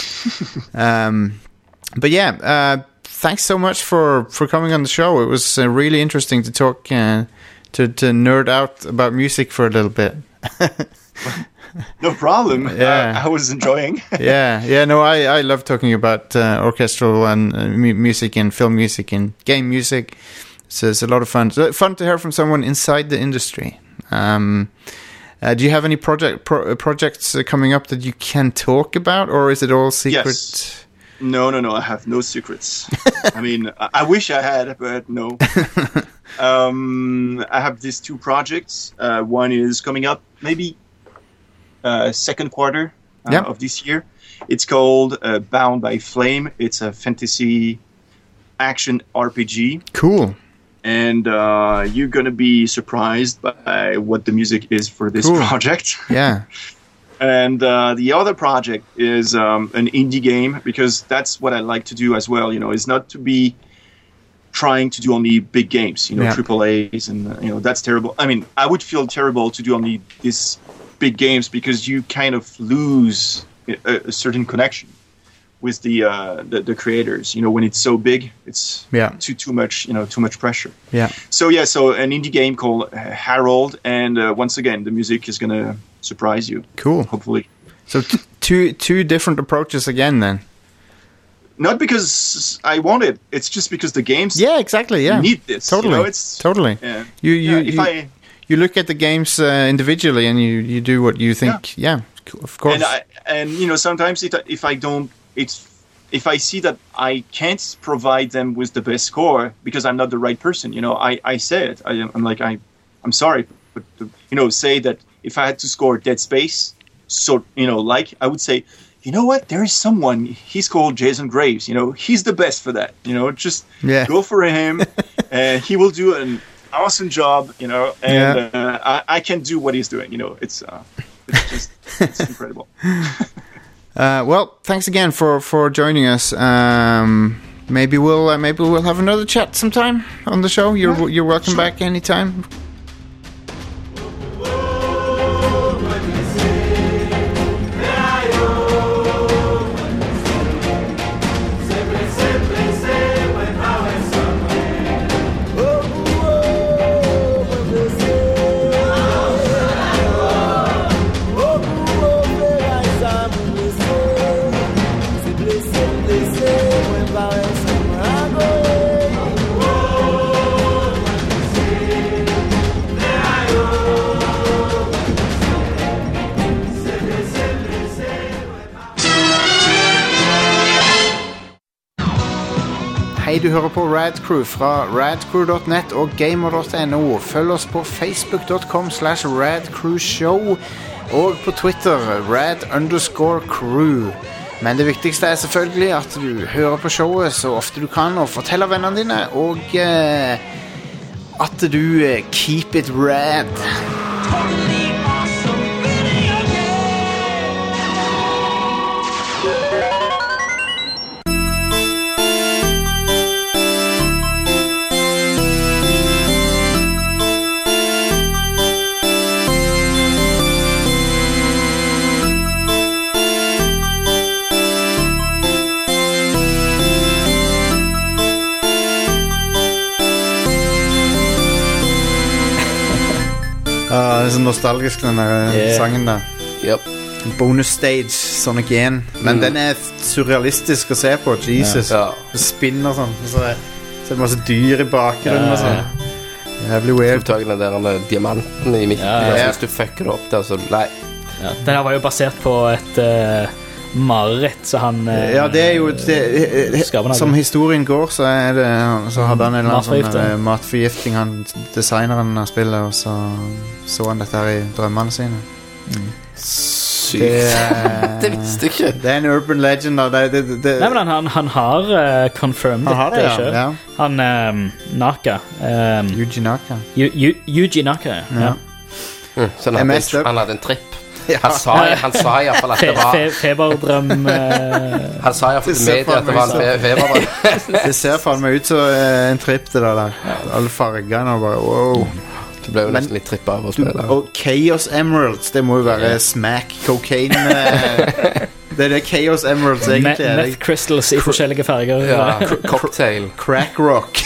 but yeah, thanks so much for coming on the show. It was really interesting to talk to nerd out about music for a little bit. No problem. Yeah. I was enjoying. No, I love talking about orchestral and music and film music and game music. So it's a lot of fun. Fun to hear from someone inside the industry. Do you have any projects coming up that you can talk about, or is it all secret? Yes. No. I have no secrets. I mean, I wish I had, but no. I have these 2 projects. One is coming up maybe second quarter of this year. It's called Bound by Flame. It's a fantasy action RPG. Cool. And you're going to be surprised by what the music is for this project. Yeah. And the other project is an indie game, because that's what I like to do as well. Is not to be trying to do only big games, AAAs, and that's terrible. I mean, I would feel terrible to do only these big games, because you kind of lose a certain connection with the creators. When it's so big, it's too much pressure. So an indie game called Harold, and once again the music is gonna surprise you. Cool. Hopefully. So two different approaches again then. Not because I want it, it's just because the games exactly need this. Totally. Totally. Yeah. You look at the games individually, and you do what you think. Yeah, of course. And sometimes if I see that I can't provide them with the best score because I'm not the right person, I say it. I'm like, I'm sorry, but say that if I had to score Dead Space, I would say, you know what? There is someone. He's called Jason Graves. He's the best for that. Just go for him, and he will do an awesome job. And I can do what he's doing. It's incredible. Well, thanks again for joining us. Maybe we'll have another chat sometime on the show. You're welcome back anytime. Hei, du hører på Rad Crew fra radcrew.net og gamer.no. Følg oss på facebook.com/radcrewshow og på Twitter rad_crew. Men det viktigste er selvfølgelig at du hører på showet så ofte du kan, og forteller vennene dine, og at du keep it rad. Det er så nostalgisk, den der sangen der. Yep. Bonus stage, Sonic 1. Men den er surrealistisk å se på. Jesus. Det spinner sånn. Så er det masse dyr i bakgrunnen og sånn. Jævlig weird. Du tar den der diamanten i midten. Hvis du fucker det opp der, så nei. Den her var jo basert på et mareritt, så han det er jo som historien går, så hadde han en eller annen sånn matforgifting, han designeren av spillet, og så han dette her i drømmene sine. sykt. Det visste jeg ikke. Det en urban legend. Nei, men han har confirmed det selv. Ja. Han Naka. Yuji Naka. Yuji Naka, ja. Så han hadde en tripp. Ja. Han sa I hvert fall at det var feberdrøm. Han sa I hvert fall til media at det var en feberdrøm. Det ser faen meg ut som en tripp det der. Alle fargene og bare wow. Det ble jo nesten litt tripp av å spille. Og Chaos Emeralds, det må jo være smack cocaine. Det det Chaos Emeralds egentlig er. Meth crystals I forskjellige farger. Ja, cocktail. Crack rock.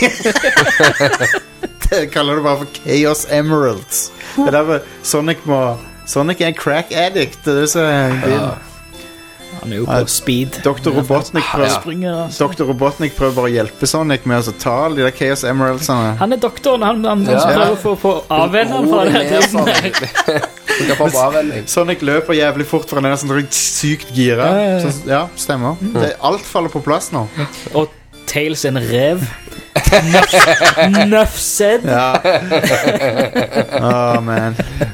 Det kaller det bare for Chaos Emeralds. Det er derfor Sonic en crack addict. Det så han jo på speed. Dr. Robotnik prøver bare å hjelpe Sonic med å ta alle de der Chaos Emeraldsene. Han doktoren, han prøver å få avvennet fra det her. Sonic løper jævlig fort for han sånn sykt gira. Ja, stemmer. Alt faller på plass nå. Og Tails en rev. Nuff said. Ja. Man.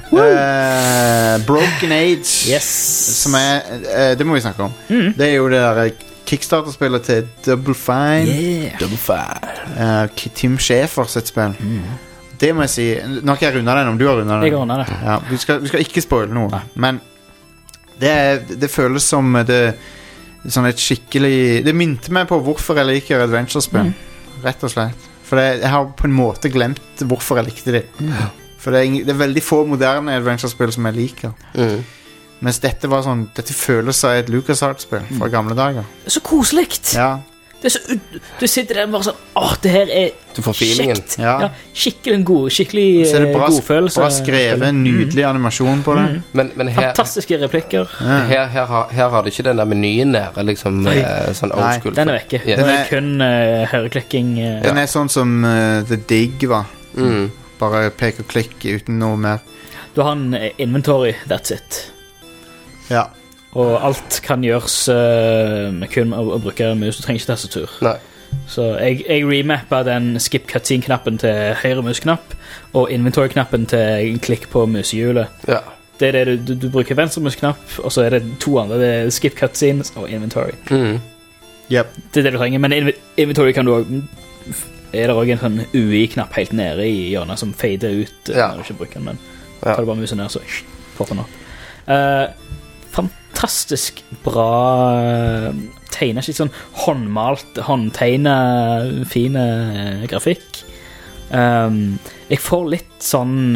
Broken Age. Yes. Som det må vi snakke om. Det jo det der Kickstarter-spillet til Double Fine. Double Fine. Tim Schafer sitt spill. Det må jeg si. Nå har ikke jeg rundet den om du har rundet den. Jeg har rundet det. Ja, vi skal ikke spoile noe. Men det føles som sånn et skikkelig. Det minte meg på hvorfor jeg liker adventure-spill. Rett og slett. For jeg har på en måte glemt hvorfor jeg likte det. For det er veldig få moderne adventure-spill som jeg liker. Mens dette var sånn, dette føles som et LucasArts-spill fra gamle dager. Det så koselikt. Ja. Det så, du sitter der bare sånn, det her du får feelingen. Ja. Skikkelig god følelse. Bra skrevet, nydelig animasjon på det. Men her, fantastiske replikker. Her har du ikke den der menyen der, liksom sånn old school. Den vekke. Den kun høreklikking. Den sånn som The Dig var. Bare pek og klikk uten noe mer. Du har en inventory, that's it. Ja. Og alt kan gjøres med kun å bruke mus. Du trenger ikke tastatur. Nei. Så jeg remappet den skip cutscene-knappen til høyre musknapp og inventory-knappen til klikk på musehjulet. Ja. Det det du bruker venstre musknapp, og så det to andre. Det skip cutscene og inventory. Yep. Det det du trenger. Men inventory kan du også det også en sånn UI-knapp helt nede I hjørnet som fader ut når du ikke bruker den. Men tar du bare musen ned, så popper den opp. Fantastisk bra tegnet, ikke sånn håndmalt, håndtegnet, fine grafikk. Jeg får litt sånn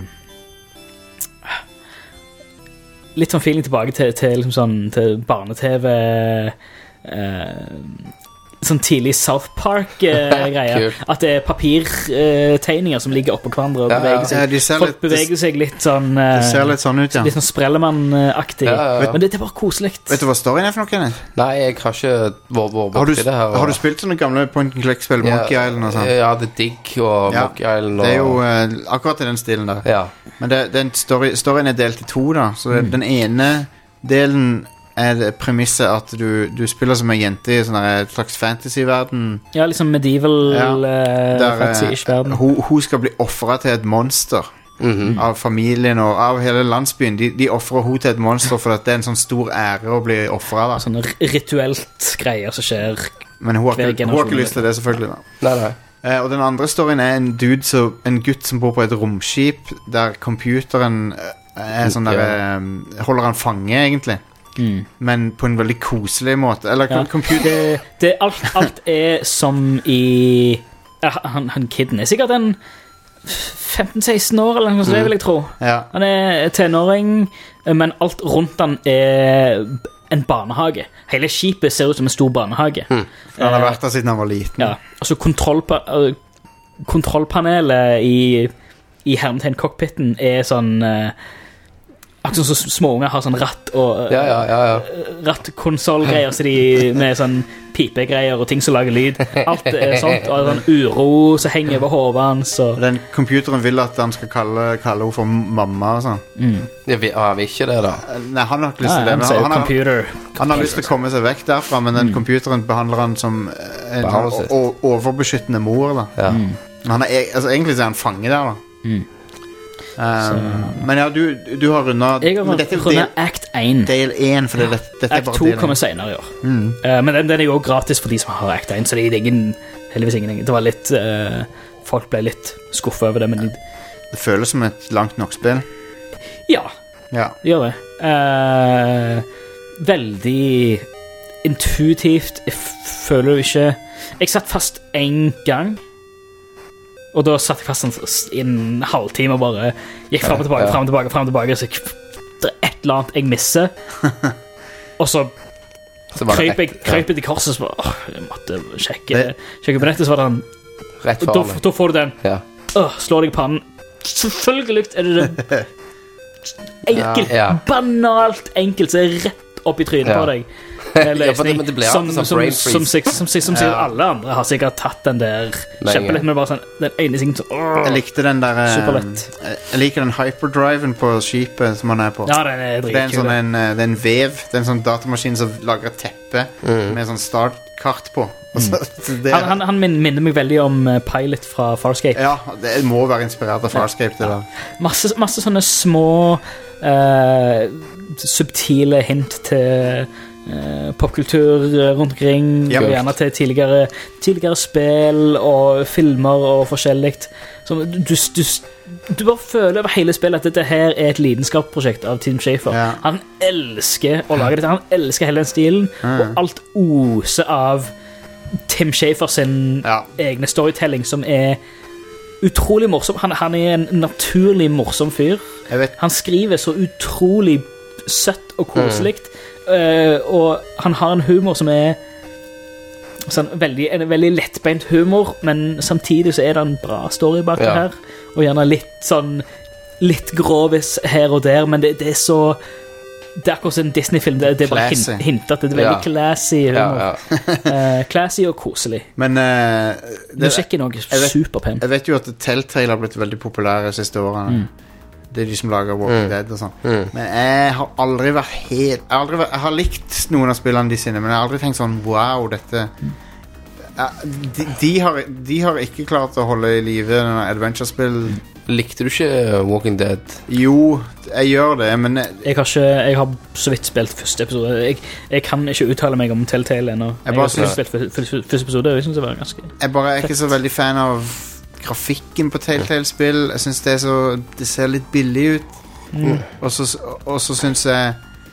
feeling tilbake til liksom sånn til barne-TV sånn tidlig South Park-greier. At det papirtegninger som ligger oppå hverandre og beveger seg. Folk beveger seg litt sånn det ser litt sånn ut, ja. Litt sånn Sprellemann-aktig. Men det bare koselikt. Vet du hva storyen for noe, Kenneth? Nei, jeg har ikke vært borti det her. Har du spilt sånne gamle point-and-click-spill, Monkey Island og sånn? Ja, The Dig og Monkey Island. Det jo akkurat I den stilen der. Ja. Men storyen delt I to, da. Så den ene delen det premisset at du spiller som en jente I sånn et slags fantasy-verden. Ja, liksom medieval fantasy-ish-verden. Hun skal bli offret til et monster av familien og av hele landsbyen. De offrer hun til et monster for at det en sånn stor ære å bli offret da. Sånn rituelt greier som skjer. Men hun har ikke lyst til det selvfølgelig da. Nei. Og den andre storyen en gutt som bor på et romskip der computeren sånn der, holder han fange egentlig. Men på en veldig koselig måte. Eller computer alt som I han kidden sikkert en 15-16 år eller noe sånt, det vil jeg tro. Han tenåring, men alt rundt han en barnehage. Hele skipet ser ut som en stor barnehage. For han har vært der siden han var liten. Ja, altså kontrollpanelet I hermetegn cockpiten sånn akkurat så små unger har sånn ratt og rattkonsolgreier så de med sånn pipegreier og ting som lager lyd. Alt sånt, og sånn uro som henger over hodet hans. Den computeren vil at han skal kalle henne for mamma og sånn. Han vil ikke det da. Nei, han har ikke lyst til det. Han har lyst til å komme seg vekk derfra, men den computeren behandler han som en overbeskyttende mor da. Han egentlig så han fange der da. Men ja, du har rundet. Jeg har rundet Act 1. Del 1, for dette Act 2 kommer senere i år. Men den er jo gratis for de som har Act 1, så det er heldigvis ingen. Det var litt folk ble litt skuffet over det, men det føles som et langt nok spill. Ja, det gjør det. Veldig intuitivt. Jeg føler jo ikke. Jeg satt fast en gang, og da satt jeg fast i en halvtime og bare gikk frem og tilbake, så det et eller annet jeg misser. Og så krøp jeg til korset, så bare, jeg måtte sjekke på nettet, så var det da får du den. Slår deg i pannen. Selvfølgelig er det enkelt, banalt enkelt, så er det rett opp i trynet på deg. Løsning, som sier alle andre har sikkert tatt den der kjempelett, men bare sånn den ene tingen jeg likte den der jeg liker den hyperdriven på skipet som han er på. Ja, den er dritkul. Det er en vev, det er en sånn datamaskin som lager et teppe med sånn startkart på. Han minner meg veldig om Pilot fra Farscape. Ja, det må være inspirert av Farscape det der. Masse sånne små subtile hint til popkultur rundt omkring, og gjerne til tidligere spill og filmer og forskjelligt. Så du bare føler over hele spillet at dette her er et lidenskapsprosjekt av Tim Schafer. Han elsker å lage dette, han elsker hele den stilen, og alt oser av Tim Schafer sin egne storytelling, som er utrolig morsom. Han er en naturlig morsom fyr. Han skriver så utrolig søtt og koselikt, og han har en humor som er sånn, en veldig lettbeint humor, men samtidig så er det en bra story bak det her, og gjerne litt grovis her og der, men det er så, det er akkurat en Disney-film, det er bare hintet, det er veldig classy humor. Classy og koselig. Men musikken er også superpen. Jeg vet jo at Telltale har blitt veldig populære de siste årene. Det er de som lager Walking Dead og sånn. Men jeg har aldri vært jeg har likt noen av spillene de sine, men jeg har aldri tenkt sånn, wow, dette de har ikke klart å holde i live denne adventure-spill. Likte du ikke Walking Dead? Jo, jeg gjør det, men jeg har så vidt spilt første episode. Jeg kan ikke uttale meg om Telltale ennå. Jeg har spilt første episode, og jeg synes det var ganske jeg bare er ikke så veldig fan av grafikken på Telltale-spill. Jeg synes det ser litt billig ut. Og så synes jeg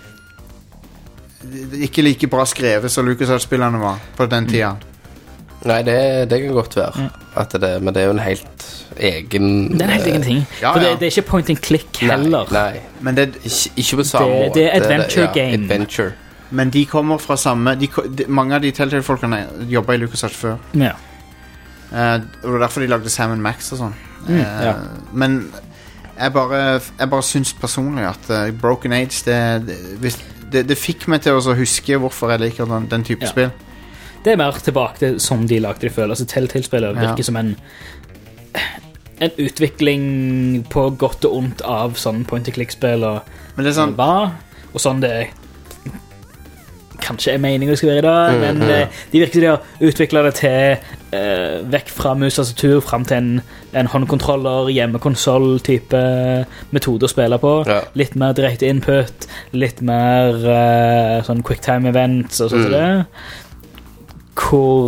det ikke like bra skrevet som LucasArts-spillene var på den tida. Nei, det kan godt være men det er jo en helt egen det er en helt egen ting. For det er ikke point and click heller. Nei. Men det ikke på samme måte. Det er adventure game. Adventure. Men de kommer fra samme mange av de Telltale-folkene jobber i LucasArts før. Ja. Og det var derfor de lagde Sam & Max og sånn. Men jeg bare syns personlig at Broken Age det fikk meg til å huske hvorfor jeg liker den type spill. Det er mer tilbake til som de lagde det før. Altså Telltale-spillet virker som en utvikling på godt og ondt av sånn point-and-click-spill og sånn, og sånn det kanskje er meningen det skal være i dag, men de virker som de har utviklet det til vekk fra mus og tastatur frem til en håndkontroller, hjemmekonsol-type metode å spille på. Litt mer direkte input, litt mer sånn quicktime events og sånt det. Hvor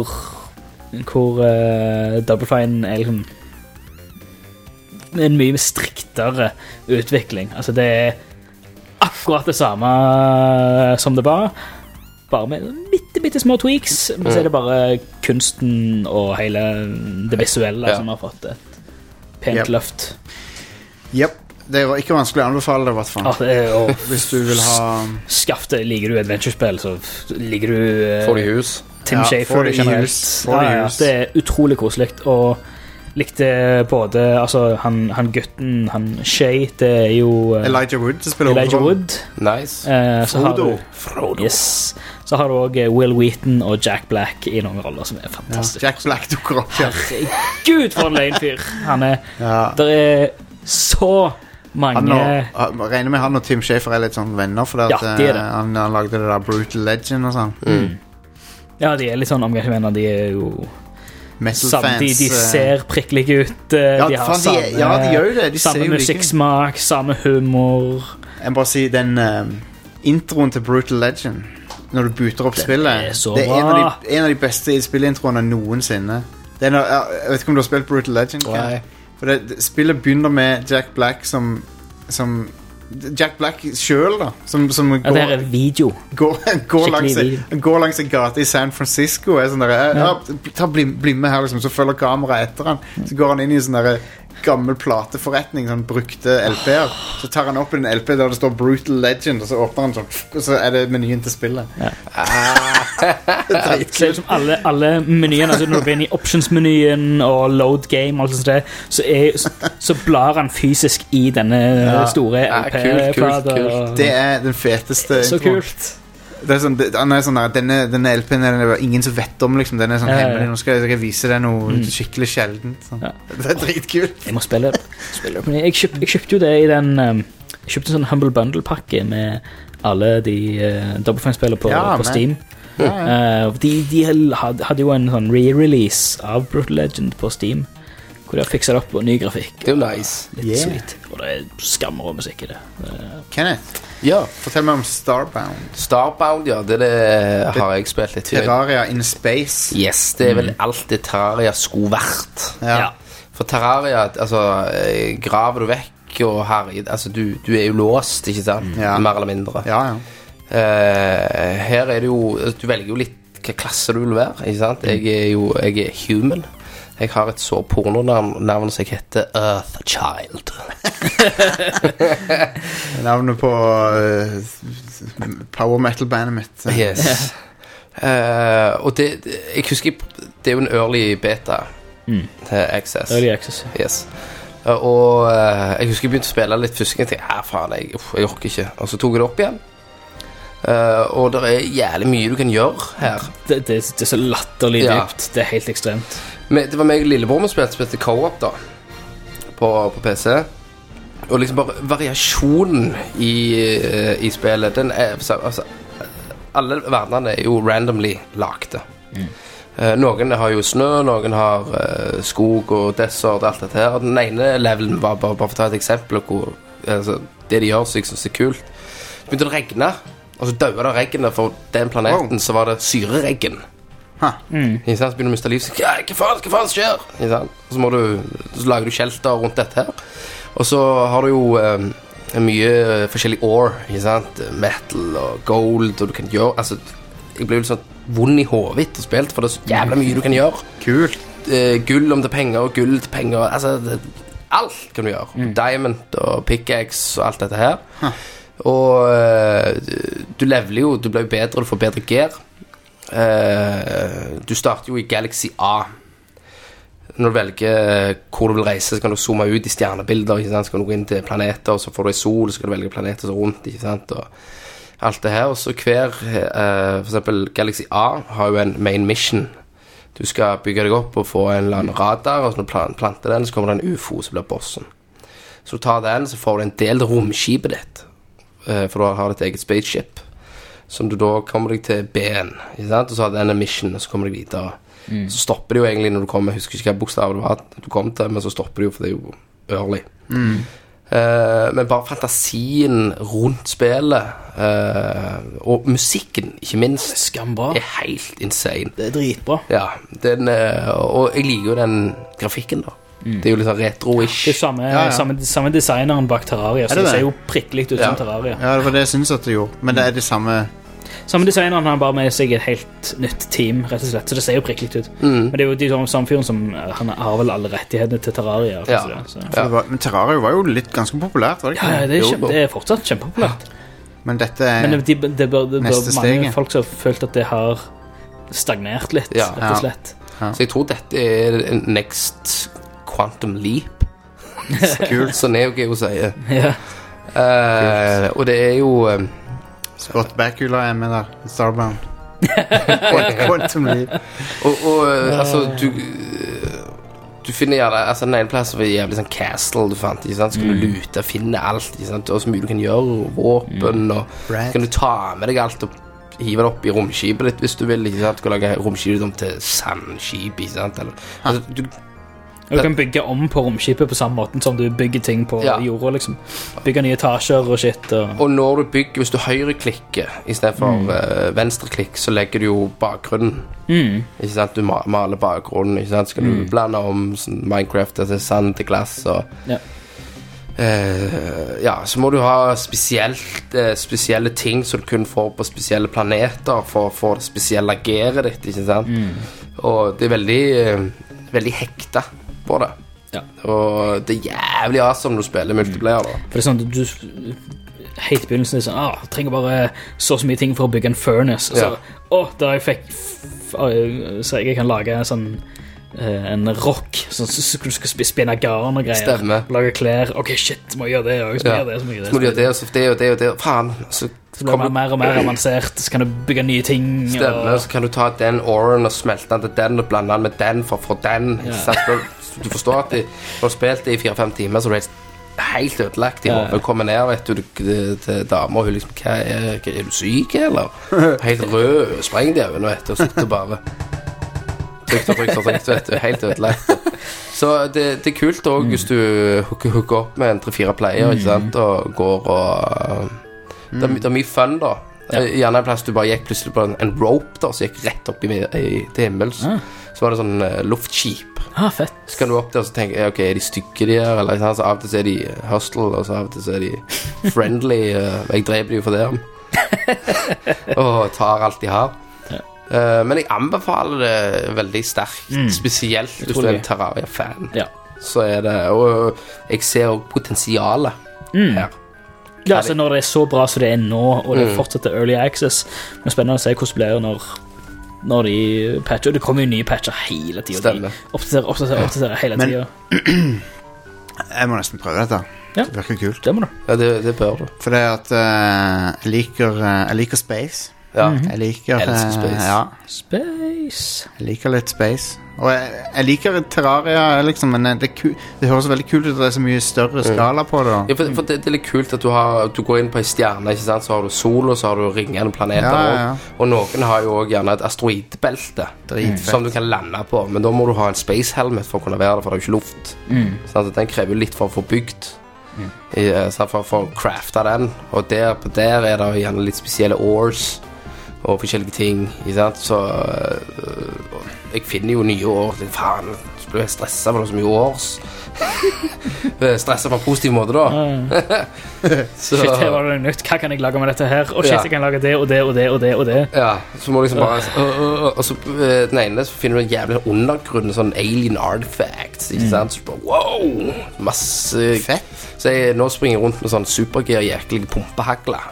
Double Fine er liksom en mye striktere utvikling. Altså det er akkurat det samme som det var, bare med bitte små tweaks, men så er det bare kunsten og hele det visuelle som har fått et pent løft. Det er ikke vanskelig å anbefale det i hvert fall. Hvis du vil ha skaff det, liker du adventure-spill, så liker du får du hus Tim Schafer generelt. Det er utrolig koselig, og likte både han gutten, han Shay, det er jo Elijah Wood som spiller Elijah Wood. Nice. Frodo. Yes. Så har du også Will Wheaton og Jack Black i noen roller som er fantastisk. Jack Black dukker opp. Herregud, for en løgnfyr. Det er så mange regner med han og Tim Schafer er litt sånn venner, for han lagde det der Brutal Legend og sånn. Ja, de er litt sånn omgangsvenner. De er jo metal-fans. De ser prikkelige ut. De har de gjør det. De samme musikksmak, samme humor. Jeg må bare si, den introen til Brutal Legend, når du booter opp spillet, det er en av de beste spillintroene noensinne. Jeg vet ikke om du har spilt Brutal Legend? For spillet begynner med Jack Black som Jack Black selv da som går, det er video går langs en gate i San Francisco sånn der, bli med her liksom, så følger kameraet etter han, så går han inn i sånn der gammel plateforretning, sånn brukte LP-er, så tar han opp en LP der det står Brutal Legend, og så åpner han sånn, og så er det menyen til spillet. Det ser ut som alle menyene, altså når du går inn i options-menyen og load game og alt sånt, så blar han fysisk i denne store LP-plater. Det er den feteste. Så kult. Det er sånn, denne LP'en er det ingen som vet om liksom. Den er sånn hemmelig. Nå skal jeg vise deg noe skikkelig sjeldent sånn. Det er dritkult. Jeg må spille jeg kjøpte jo det i den jeg kjøpte en sånn Humble Bundle-pakke med alle de Double Fine-spillere på Steam. De hadde jo en sånn re-release av Brutal Legend på Steam, hvor de har fikset opp og ny grafikk. Det er jo nice. Litt sweet. Og det er skammer og musikk i det. Kenneth, fortell meg om Starbound. Starbound, det har jeg spilt litt. Terraria in Space. Yes, det er vel alt det Terraria skulle vært. For Terraria, altså, graver du vekk og herjer, altså, du er jo låst, ikke sant? Mer eller mindre. Her er det jo, du velger jo litt hva klasse du vil være, ikke sant? Jeg er human. Jeg har et så pornonavn som jeg heter Earthchild. Navnet på power metal-bandet mitt. Yes. Og jeg husker, det er jo en early beta access. Early access. Yes. Og jeg husker jeg begynte å spille litt først, jeg tenkte, faen, jeg orker ikke. Og så tok jeg det opp igjen. Og det er jævlig mye du kan gjøre her. Det er så latterlig dypt. Det er helt ekstremt. Det var meg og lillebror som spilte co-op da på PC. Og liksom bare variasjonen i spillet, den er altså, alle verdenene er jo randomly lagte. Noen har jo snø, noen har skog og desert og alt dette her. Den ene levelen var bare for å ta et eksempel hvor, altså, det de gjør så jeg synes det er kult. Det begynte å regne, og så døde det regnet for den planeten, så var det syreregn. Så begynner du å miste liv. Hva faen skjer? Og så lager du shelter rundt dette her. Og så har du jo mye forskjellig ore, metal og gold, og du kan gjøre, altså, jeg ble jo litt sånn vond i hovedet og spilt, for det er så jævla mye du kan gjøre. Kult. Gull om det er penger, og gull til penger, altså, alt kan du gjøre. Diamond og pickaxe og alt dette her. Og du leveler jo, du blir jo bedre, du får bedre gear. Du starter jo i Galaxy A. Når du velger hvor du vil reise, så kan du zoome ut i stjernebilder, ikke sant? Så kan du gå inn til planeter, og så får du en sol, så kan du velge planeter rundt, ikke sant? Og alt det her. Og så for eksempel Galaxy A har jo en main mission. Du skal bygge deg opp og få en eller annen radar, og så når du planter den, så kommer det en UFO som blir bossen. Så du tar den, så får du en del av romskipet ditt, for du har ditt eget spaceship, som du da kommer deg til B-en, ikke sant? Og så har den en mission, og så kommer du videre. Så stopper det jo egentlig når du kommer, jeg husker ikke hva bokstav det var du kom til, men så stopper det jo, for det er jo early. Men bare fantasien rundt spillet, og musikken, ikke minst, er helt insane. Det er dritbra. Ja, og jeg liker jo den grafikken da. Det er jo litt sånn retro-ish. Det er samme designeren bak Terraria, så det ser jo prikkelig ut som Terraria. Ja, det var det jeg synes at det gjorde, men det er det samme designeren har bare med seg et helt nytt team, rett og slett, så det ser jo prikkelig ut. Men det er jo de samme fyren som han har vel alle rettighetene til Terraria. Men Terraria var jo litt ganske populært, var det ikke? Ja, det er fortsatt kjempepopulært. Men dette er det bør mange folk som har følt at det har stagnert litt, rett og slett. Så jeg tror dette er next Quantum Leap. Kult. Så Neo Geo sier. Og det er jo Scott Bakula er med der, Starbound. Quantum Leap. Og altså, du finner gjerne, altså den ene plass var jævlig sånn castle du fant, ikke sant? Så kan du lute, finne alt, ikke sant? Og så mye du kan gjøre, våpen, og så kan du ta med deg alt og hive det opp I romskipet ditt hvis du vil, ikke sant? Du kan lage romskipet om til sandskip, ikke sant? Eller, du kan bygge om på romskipet på samme måten som du bygger ting på jorda, liksom. Bygge nye etasjer og shit. Og når du bygger, hvis du høyreklikker I stedet for venstreklikk, så legger du jo bakgrunnen. Ikke sant? Du maler bakgrunnen, ikke sant? Skal du blande om sånn Minecraft til sand til glass og... så må du ha spesielle ting som du kun får på spesielle planeter for å få det spesielle gearet ditt, ikke sant? Og det veldig hekta på det. Og det jævlig awesome når du spiller multiplayer da. For det sånn at du helt I begynnelsen sånn, trenger bare så mye ting for å bygge en furnace. Der jeg fikk så jeg kan lage en rock så du skal spinne garn og greier. Stemme. Lage klær. Ok, shit, må jeg gjøre det også. Så må jeg gjøre det, så det faen. Så blir det mer og mer avansert. Så kan du bygge nye ting. Stemme, så kan du ta den oren og smelte den til den og blande den med den for å få den. Du forstår at du har spilt det I 4-5 timer, så du helt ødelagt I hodet. Kommer ned, vet du, til damer, og hun liksom, er du syk, eller? Helt rød, spreng det, vet du, og sitter bare trykt, vet du, helt ødelagt. Så det kult også, hvis du hooker opp med en 3-4 player, ikke sant, og går og... Det mye fun da. Gjerne en plass du bare gikk plutselig på en rope da, så gikk rett opp til himmels. Så var det sånn luftskip. Fett. Så kan du opp der og så tenke, ok, de stygge de her? Eller så av og til så de hostile, og så av og til så de friendly. Jeg dreper de jo for det. Og tar alt de har. Men jeg anbefaler det veldig sterkt, spesielt hvis du en Terraria-fan. Så det, og jeg ser også potensialet her. Ja, så når det så bra som det nå, og det fortsetter early access, det spennende å se hvordan det blir når de patcher. Det kommer jo nye patcher hele tiden. De oppdaterer hele tiden. Jeg må nesten prøve dette. Det virker kult. Det må du. Ja, det bør du. For det at jeg liker space. Jeg liker Space. Jeg liker litt space. Og jeg liker Terraria liksom, men det høres veldig kult ut at det så mye større skala på det. Ja, for det litt kult at du går inn på en stjerne, ikke sant? Så har du sol, og så har du ringende planeter og noen har jo også gjerne et asteroidbelte som du kan lande på, men da må du ha en space helmet for å kunne være der, for det er jo ikke luft. Så den krever jo litt for å få bygd for å crafte den, og der er det gjerne litt spesielle ores og forskjellige ting, ikke sant? Så jeg finner jo nye år. Faen, så blir jeg stresset for det så mye års. Stresset på en positiv måte da. Så shit, her var det nytt. Hva kan jeg lage med dette her? Shit, jeg kan lage det og det og det og det og det. Ja, så må liksom bare og så den ene så finner du en jævlig undergrunn, sånn alien artifacts, ikke sant? Så bare, wow, masse fett. Så jeg nå springer rundt med sånn supergear jæklige pumpehagler.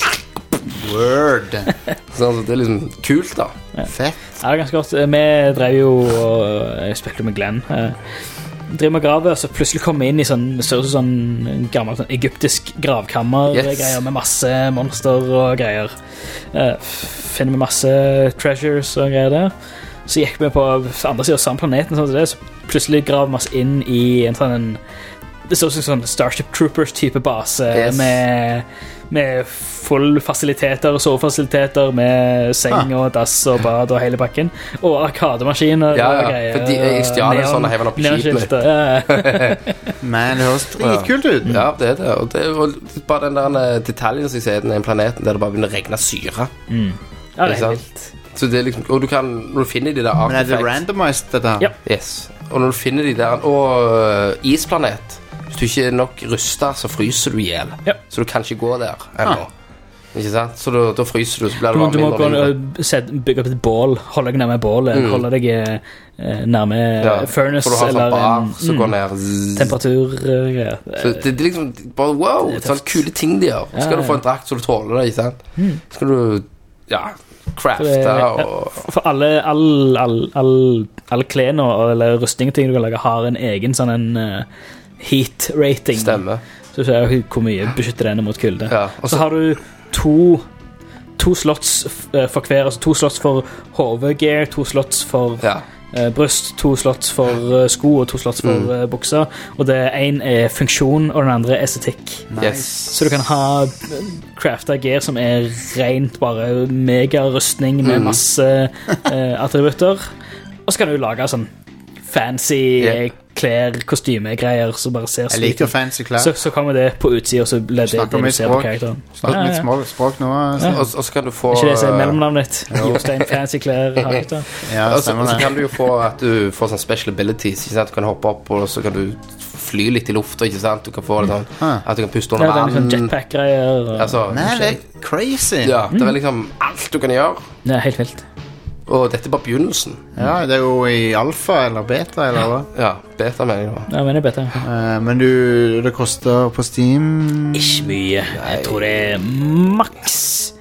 Word. Så det liksom kult da. Fett. Ja, ganske godt. Vi drev jo jeg spilte med Glenn. Drev med graver, så plutselig kom vi inn I sånn gammel egyptisk gravkammer, greier med masse monster og greier. Finner vi masse treasures og greier der. Så gikk vi på andre siden av samme planeten, sånn så plutselig grav vi oss inn I en sånn det så ut som sånn Starship Troopers-type base med full fasiliteter, sovefasiliteter, med seng og dass og bad og hele bakken, og arkademaskiner og greier. For jeg stjal en sånn og hever den opp I skipet. Men det høres dritkult ut. Ja, det det. Og det var bare den der detaljen som jeg sier, den planeten der det bare begynner å regne syre. Ja, det vilt. Så det liksom, og du kan, når du finner de der artifacts. Men det randomized dette her? Ja. Yes. Og når du finner de der, og isplanet, hvis du ikke nok ruster, så fryser du ihjel. Så du kan ikke gå der ennå. Ikke sant? Så da fryser du, så blir det bare mindre. Du må bygge opp et bål, holde deg nærme bålet, holde deg nærme furnace, for du har sånn bar som går ned. Temperatur. Så det liksom bare, wow, sånne kule ting de gjør. Skal du få en drakt så du tåler det, ikke sant? Skal du, crafte og... For alle klener eller rustningsting du kan lage har en egen sånn en... heat rating. Stemmer. Så ser jeg hvor mye beskytter denne mot kulde. Også, så har du to slots for hver, altså 2 slots for hovedgear, 2 slots for bryst, 2 slots for sko og 2 slots for bukser. Og det en funksjon, og den andre estetikk. Nice. Så du kan ha crafta gear som rent bare mega-rustning med masse attributter. Og så kan du lage sånn fancy klær, kostymegreier som bare ser jeg liker fancy klær. Så kommer det på utsiden, og så blir det du ser på karakteren. Snakker mitt språk nå. Og så kan du få ikke det som mellomnavnet ditt? Jostein fancy klær. Og så kan du jo få at du får sånn special abilities, ikke sant? Du kan hoppe opp, og så kan du fly litt i lufta, ikke sant? Du kan få det sånn at du kan puste under vann. Det sånn jetpack-greier. Nei, det crazy. Ja, det liksom alt du kan gjøre. Det helt vilt. Og dette er bare begynnelsen. Ja, det er jo i alfa eller beta, eller hva? Ja, beta mener jeg. Ja, men det er beta. Men det koster på Steam... Ikke mye. Jeg tror det er maks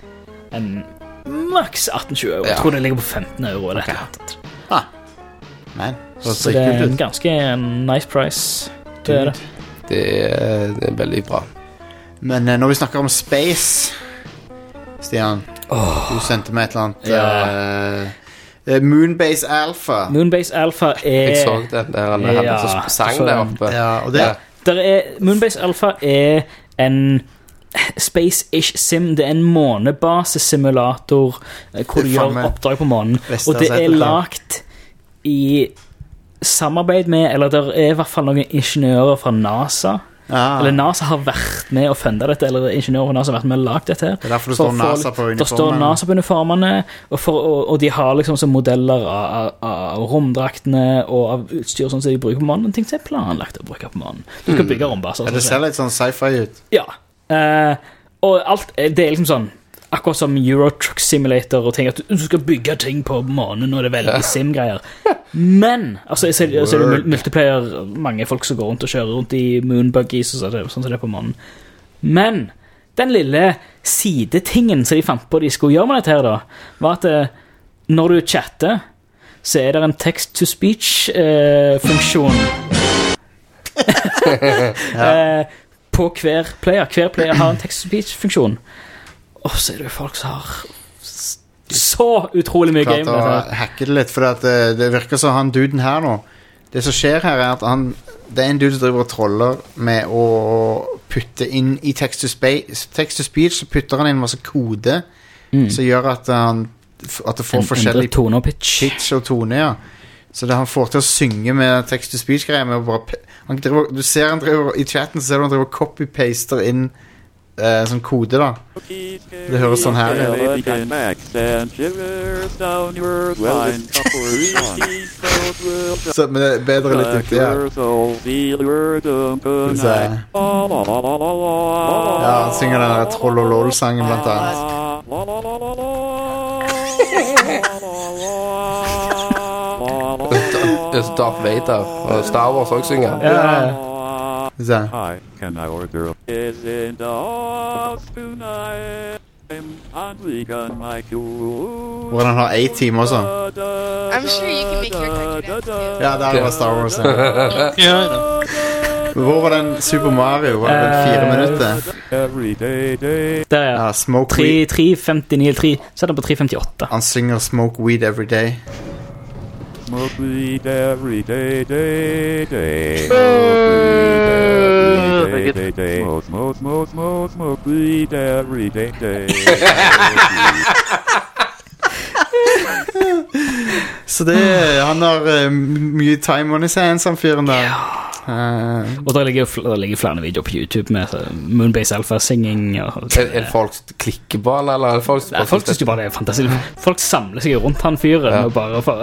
18-20 euro. Jeg tror det ligger på 15 euro eller noe. Men, så det er en ganske nice price. Det er det. Det er veldig bra. Men når vi snakker om space, Stian, du sendte meg et eller annet Moonbase Alpha. Moonbase Alpha jeg så den der sang der oppe. Moonbase Alpha en space-ish sim. Det er en månebasesimulator hvor du gjør oppdrag på månen. Og det er lagt i samarbeid med, eller det er i hvert fall noen ingeniører fra NASA. Eller NASA har vært med å funde dette, eller ingeniører fra NASA har vært med å lage dette her. Det er derfor det står NASA på uniformene. Det står NASA på uniformene, og de har liksom som modeller av romdraktene og av utstyr sånn som de bruker på månen, ting som er planlagt å bruke på månen. Du skal bygge rombaser. Det ser litt sånn sci-fi ut. Ja, og alt, det er liksom sånn akkurat som Euro Truck Simulator og ting, at du skal bygge ting på månen, og det er veldig sim-greier. Men, altså er det multiplayer, mange folk som går rundt og kjører rundt i moonbuggies og sånn som det er på månen. Men, den lille sidetingen som de fant på de skulle gjøre med dette her da, var at når du chatter, så er det en text-to-speech-funksjon på hver player. Hver player har en text-to-speech-funksjon. Og så er det jo folk som har så utrolig mye game. Klart å hacke det litt, for det virker som han duden her nå. Det som skjer her er at det er en dude som driver og troller med å putte inn i text-to-speech, så putter han inn masse kode som gjør at det får forskjellig tone og pitch og tone, ja. Så han får til å synge med text-to-speech-greier med å bare du ser han driver i chatten, så ser du han driver og copy-paster inn sånn kode da. Det høres sånn her så, men det er bedre litt inntil her. Ja, han synger den der Troll og Lol-sangen blant annet. Det er Darth Vader og Star Wars også synger. Hi, can I order is in the tonight? Hvor han har 8 timer også. I'm sure you can make your touch. Ja, der var Star Wars. Hvor var den Super Mario? Var det 4 minutter? Der ja, 3.59. Sett den på 3.58. Han synger Smoke weed every day. Smoke weed every day, day, day. Smoke weed every day, day. Så han har mye time on his hands, han fyren der. Og der ligger flere videoer på YouTube med Moonbase Alpha-singing. Er folk klikker på han, eller? Folk synes jo bare det er fantastisk. Folk samler seg rundt han fyren og bare for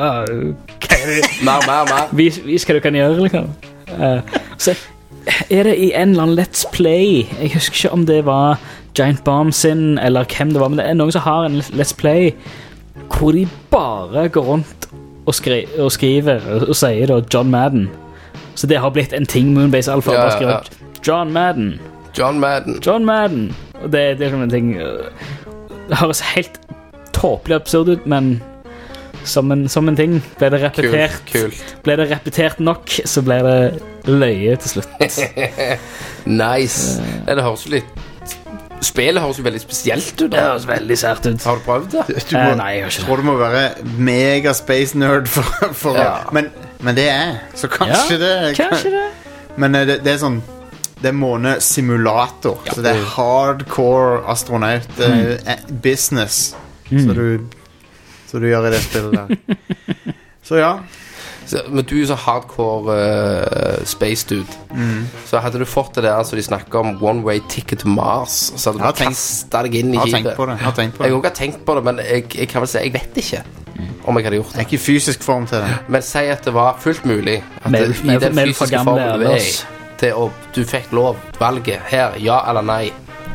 mer. Vis hva du kan gjøre, liksom. Så er det i en eller annen Let's Play, jeg husker ikke om det var Giant Bomb sin, eller hvem det var, men det er noen som har en Let's Play hvor de bare går rundt og skriver og sier da John Madden. Så det har blitt en ting, Moonbase Alpha, bare skriver John Madden. Og det er som en ting, det høres helt tåpelig absurd ut, men som en ting ble det repetert. Kult. Ble det repetert nok, så ble det løye til slutt. Nice. Det høres litt Spillet høres jo veldig spesielt ut. Det høres veldig sært ut. Har du prøvd det? Nei, jeg har ikke det. Tror du må være mega space nerd for men det så kanskje det. Kanskje det. Men det sånn, det månesimulator, så det hardcore astronaut business, så du gjør i det spillet der. Så ja. Men du så hardcore space dude, så hadde du fått det der så de snakker om one way ticket to Mars, så hadde du kastet deg inn i kjipet. Jeg har tenkt på det, men jeg kan vel si jeg vet ikke om jeg hadde gjort det. Jeg er ikke i fysisk form til det. Men si at det var fullt mulig at i den fysiske formen du i til å du fikk lov valget her, ja eller nei.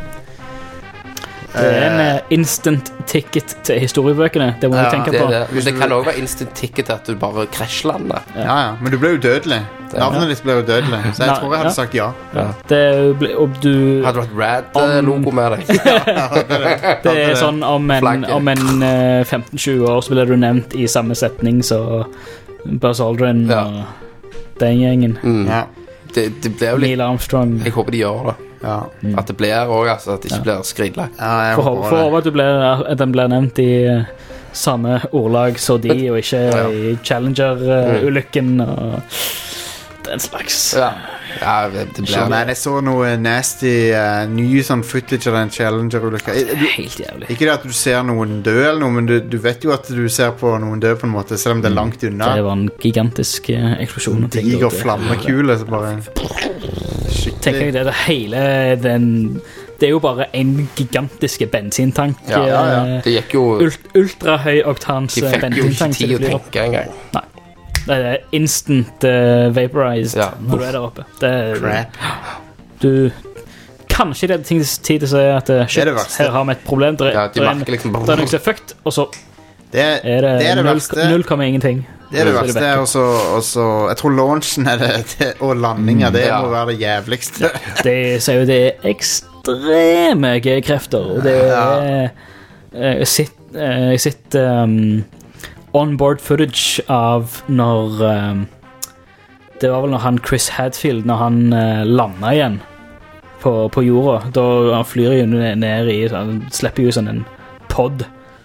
Det en instant ticket til historiebøkene. Det må du tenke på. Det kan også være instant ticket at du bare krasjlander. Ja, men du ble jo dødelig. Navnet ditt ble jo dødelig, så jeg tror jeg hadde sagt ja. Hadde du hatt Rad-logo med deg. Det sånn om en 15-20 år så ble du nevnt i samme setning så Buzz Aldrin og den gjengen. Det blir jo litt Neil Armstrong. Jeg håper de gjør det. At det blir også, at det ikke blir skridlagt. For at den blir nevnt i samme ordlag så de, og ikke i Challenger-ulykken og den slags. Det blir men jeg så noe nasty ny sånn footage av den Challenger-ulykka. Helt jævlig. Ikke det at du ser noen dø eller noe, men du vet jo at du ser på noen dø på en måte, selv om det langt unna. Det var en gigantisk eksplosjon. Diger flammekule så bare tenker jeg det hele det jo bare en gigantisk bensintank. Det gikk jo ultrahøy oktans bensintank. De fikk jo ikke tid å tenke en gang. Nei. Det instant vaporized når du der oppe. Crap. Kanskje det tid til å si at shit, her har vi et problem. Det er noe som fucked, og så er det 0, ingenting. Det det verste også, jeg tror launchen og landingen det må være det jævligste. Det sier jo det ekstreme krefter, og det sitt onboard footage av når det var vel når han Chris Hadfield når han landet igjen på jorda, da han flyr jo ned i han slipper jo sånn en pod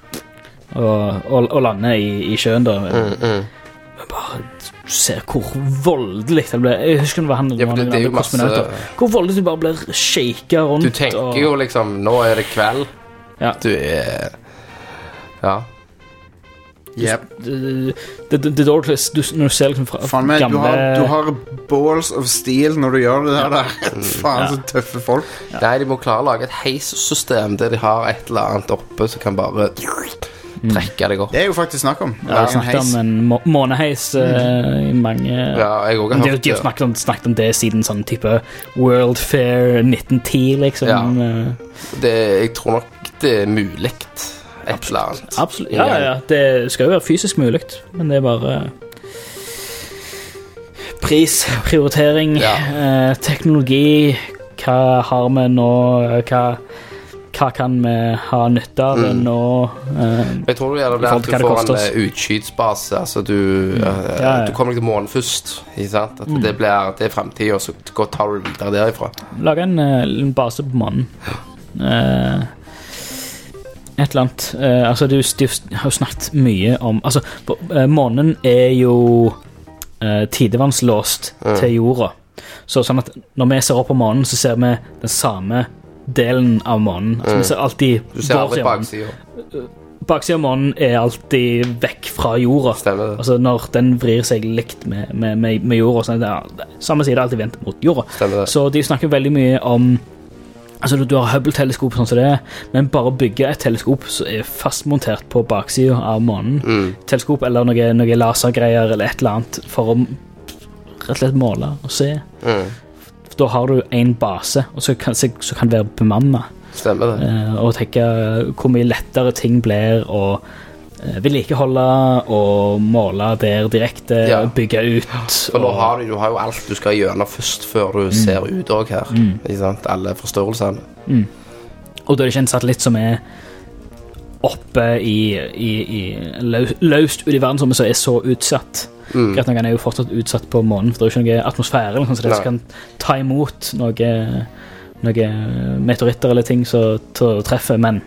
og lander i sjøen da. Bare ser hvor voldelig det ble. Jeg husker det var han det er jo masse hvor voldelig du bare blir shaket rundt. Du tenker jo liksom nå er det kveld. Du Yep. Det dårligst når du ser liksom fra gamle du har balls of steel når du gjør det der. Faen så tøffe folk. Nei, de må klare å lage et heissystem der de har et eller annet oppe som kan bare trekke deg opp. Det er jo faktisk snakk om. Snakket om en måneheis i mange jeg også har de har snakket om det siden sånn type World Fair 1910 liksom. Jeg tror nok det er muligt et eller annet. Absolutt. Det skal jo være fysisk mulig, men det er bare pris, prioritering, teknologi, hva har vi nå, hva kan vi ha nytte av nå? Jeg tror det blir at du får en utskytsbase, altså du kommer til månen først, ikke sant? At det er fremtiden, og så tar du videre derifra. Lage en base på månen. Et eller annet altså du har jo snakket mye om altså månen er jo tidevannslåst til jorda så sånn at når vi ser opp på månen så ser vi den samme delen av månen altså vi ser alltid du ser aldri baksiden av månen er alltid vekk fra jorda. Stemmer. Altså når den vrir seg likt med jorda sånn samme side er alltid vendt mot jorda. Stemmer. Så de snakker veldig mye om altså du har Hubble-teleskop sånn som det men bare bygge et teleskop som er fastmontert på baksiden av månen teleskop eller noe lasergreier eller et eller annet for å rett og slett måle og se da har du en base og så kan det være bemannet. Stemmer det. Og tenke hvor mye lettere ting blir og vedlikeholde og måle der direkte bygge ut for nå har du har jo alt du skal gjøre først før du ser ut også her ikke sant? Alle forstørrelsene og da er det ikke en satellitt som er oppe i løst ut i verden som er så utsatt greit nok han er jo fortsatt utsatt på månen for det er jo ikke noe atmosfære eller sånn så det kan ta imot noe noen meteoritter eller ting som treffer, men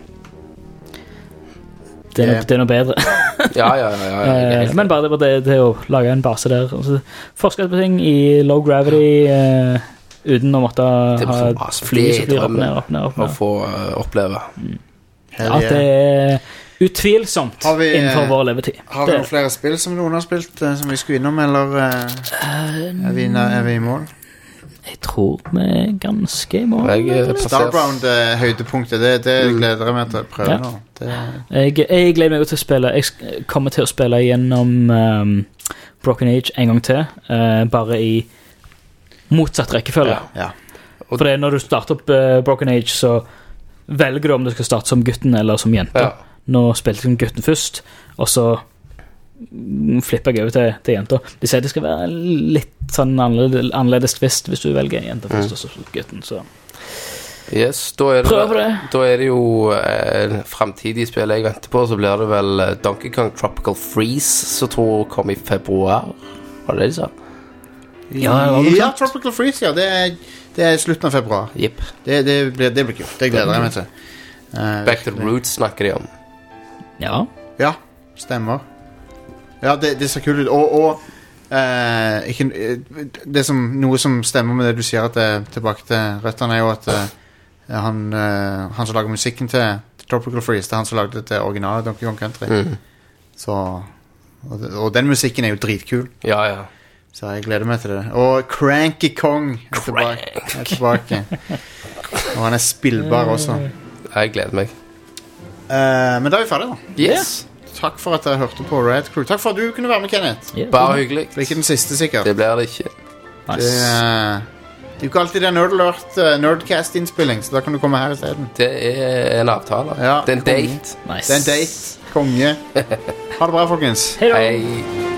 det er noe bedre. Ja. Men bare det å lage en base der. Forske på ting i low gravity uten å måtte ha fly som flyr opp ned. Å få oppleve. Ja, det er utvilsomt innenfor vår levetid. Har vi noen flere spill som noen har spilt som vi skulle innom, eller er vi i mål? Jeg tror vi er ganske i mål. Starbound høydepunktet, det gleder jeg meg til å prøve nå. Jeg gleder meg til å spille. Jeg kommer til å spille gjennom Broken Age en gang til, bare i motsatt rekkefølge. For det når du starter opp Broken Age, så velger du om du skal starte som gutten eller som jenta. Nå spilte jeg som gutten først, og så flipper jeg over til jenta. De sier det skal være litt sånn annerledes twist hvis du velger jenta først og så gutten, så yes, da er det jo fremtidige spill jeg venter på, så blir det vel Donkey Kong Tropical Freeze, som tror kom i februar. Var det de sa? Ja, Tropical Freeze, ja. Det er slutten av februar. Yep. Det blir kult. Det gleder jeg meg til. Back to the Roots snakker de om. Ja, stemmer. Ja, det ser kult ut. Og det som, noe som stemmer med det du sier, at det er tilbake til røttene, er jo at han som lager musikken til Tropical Freeze, det er han som lagde det til originale Donkey Kong Country. Så, og den musikken er jo dritkul. Ja. Så jeg gleder meg til det. Og Cranky Kong er tilbake. Og han er spillbar også. Jeg gleder meg. Men da er vi ferdige da. Yes. Takk for at jeg hørte på Rad Crew. Takk for at du kunne være med, Kenneth. Bare hyggelig. Det er ikke den siste, sikkert. Det blir det ikke. Nice. Det er jo ikke alltid det er Nerdcast-innspilling, så da kan du komme her i stedet. Det er en avtale. Ja, det er en date. Nice. Det er en date. Konge. Ha det bra, folkens. Hei.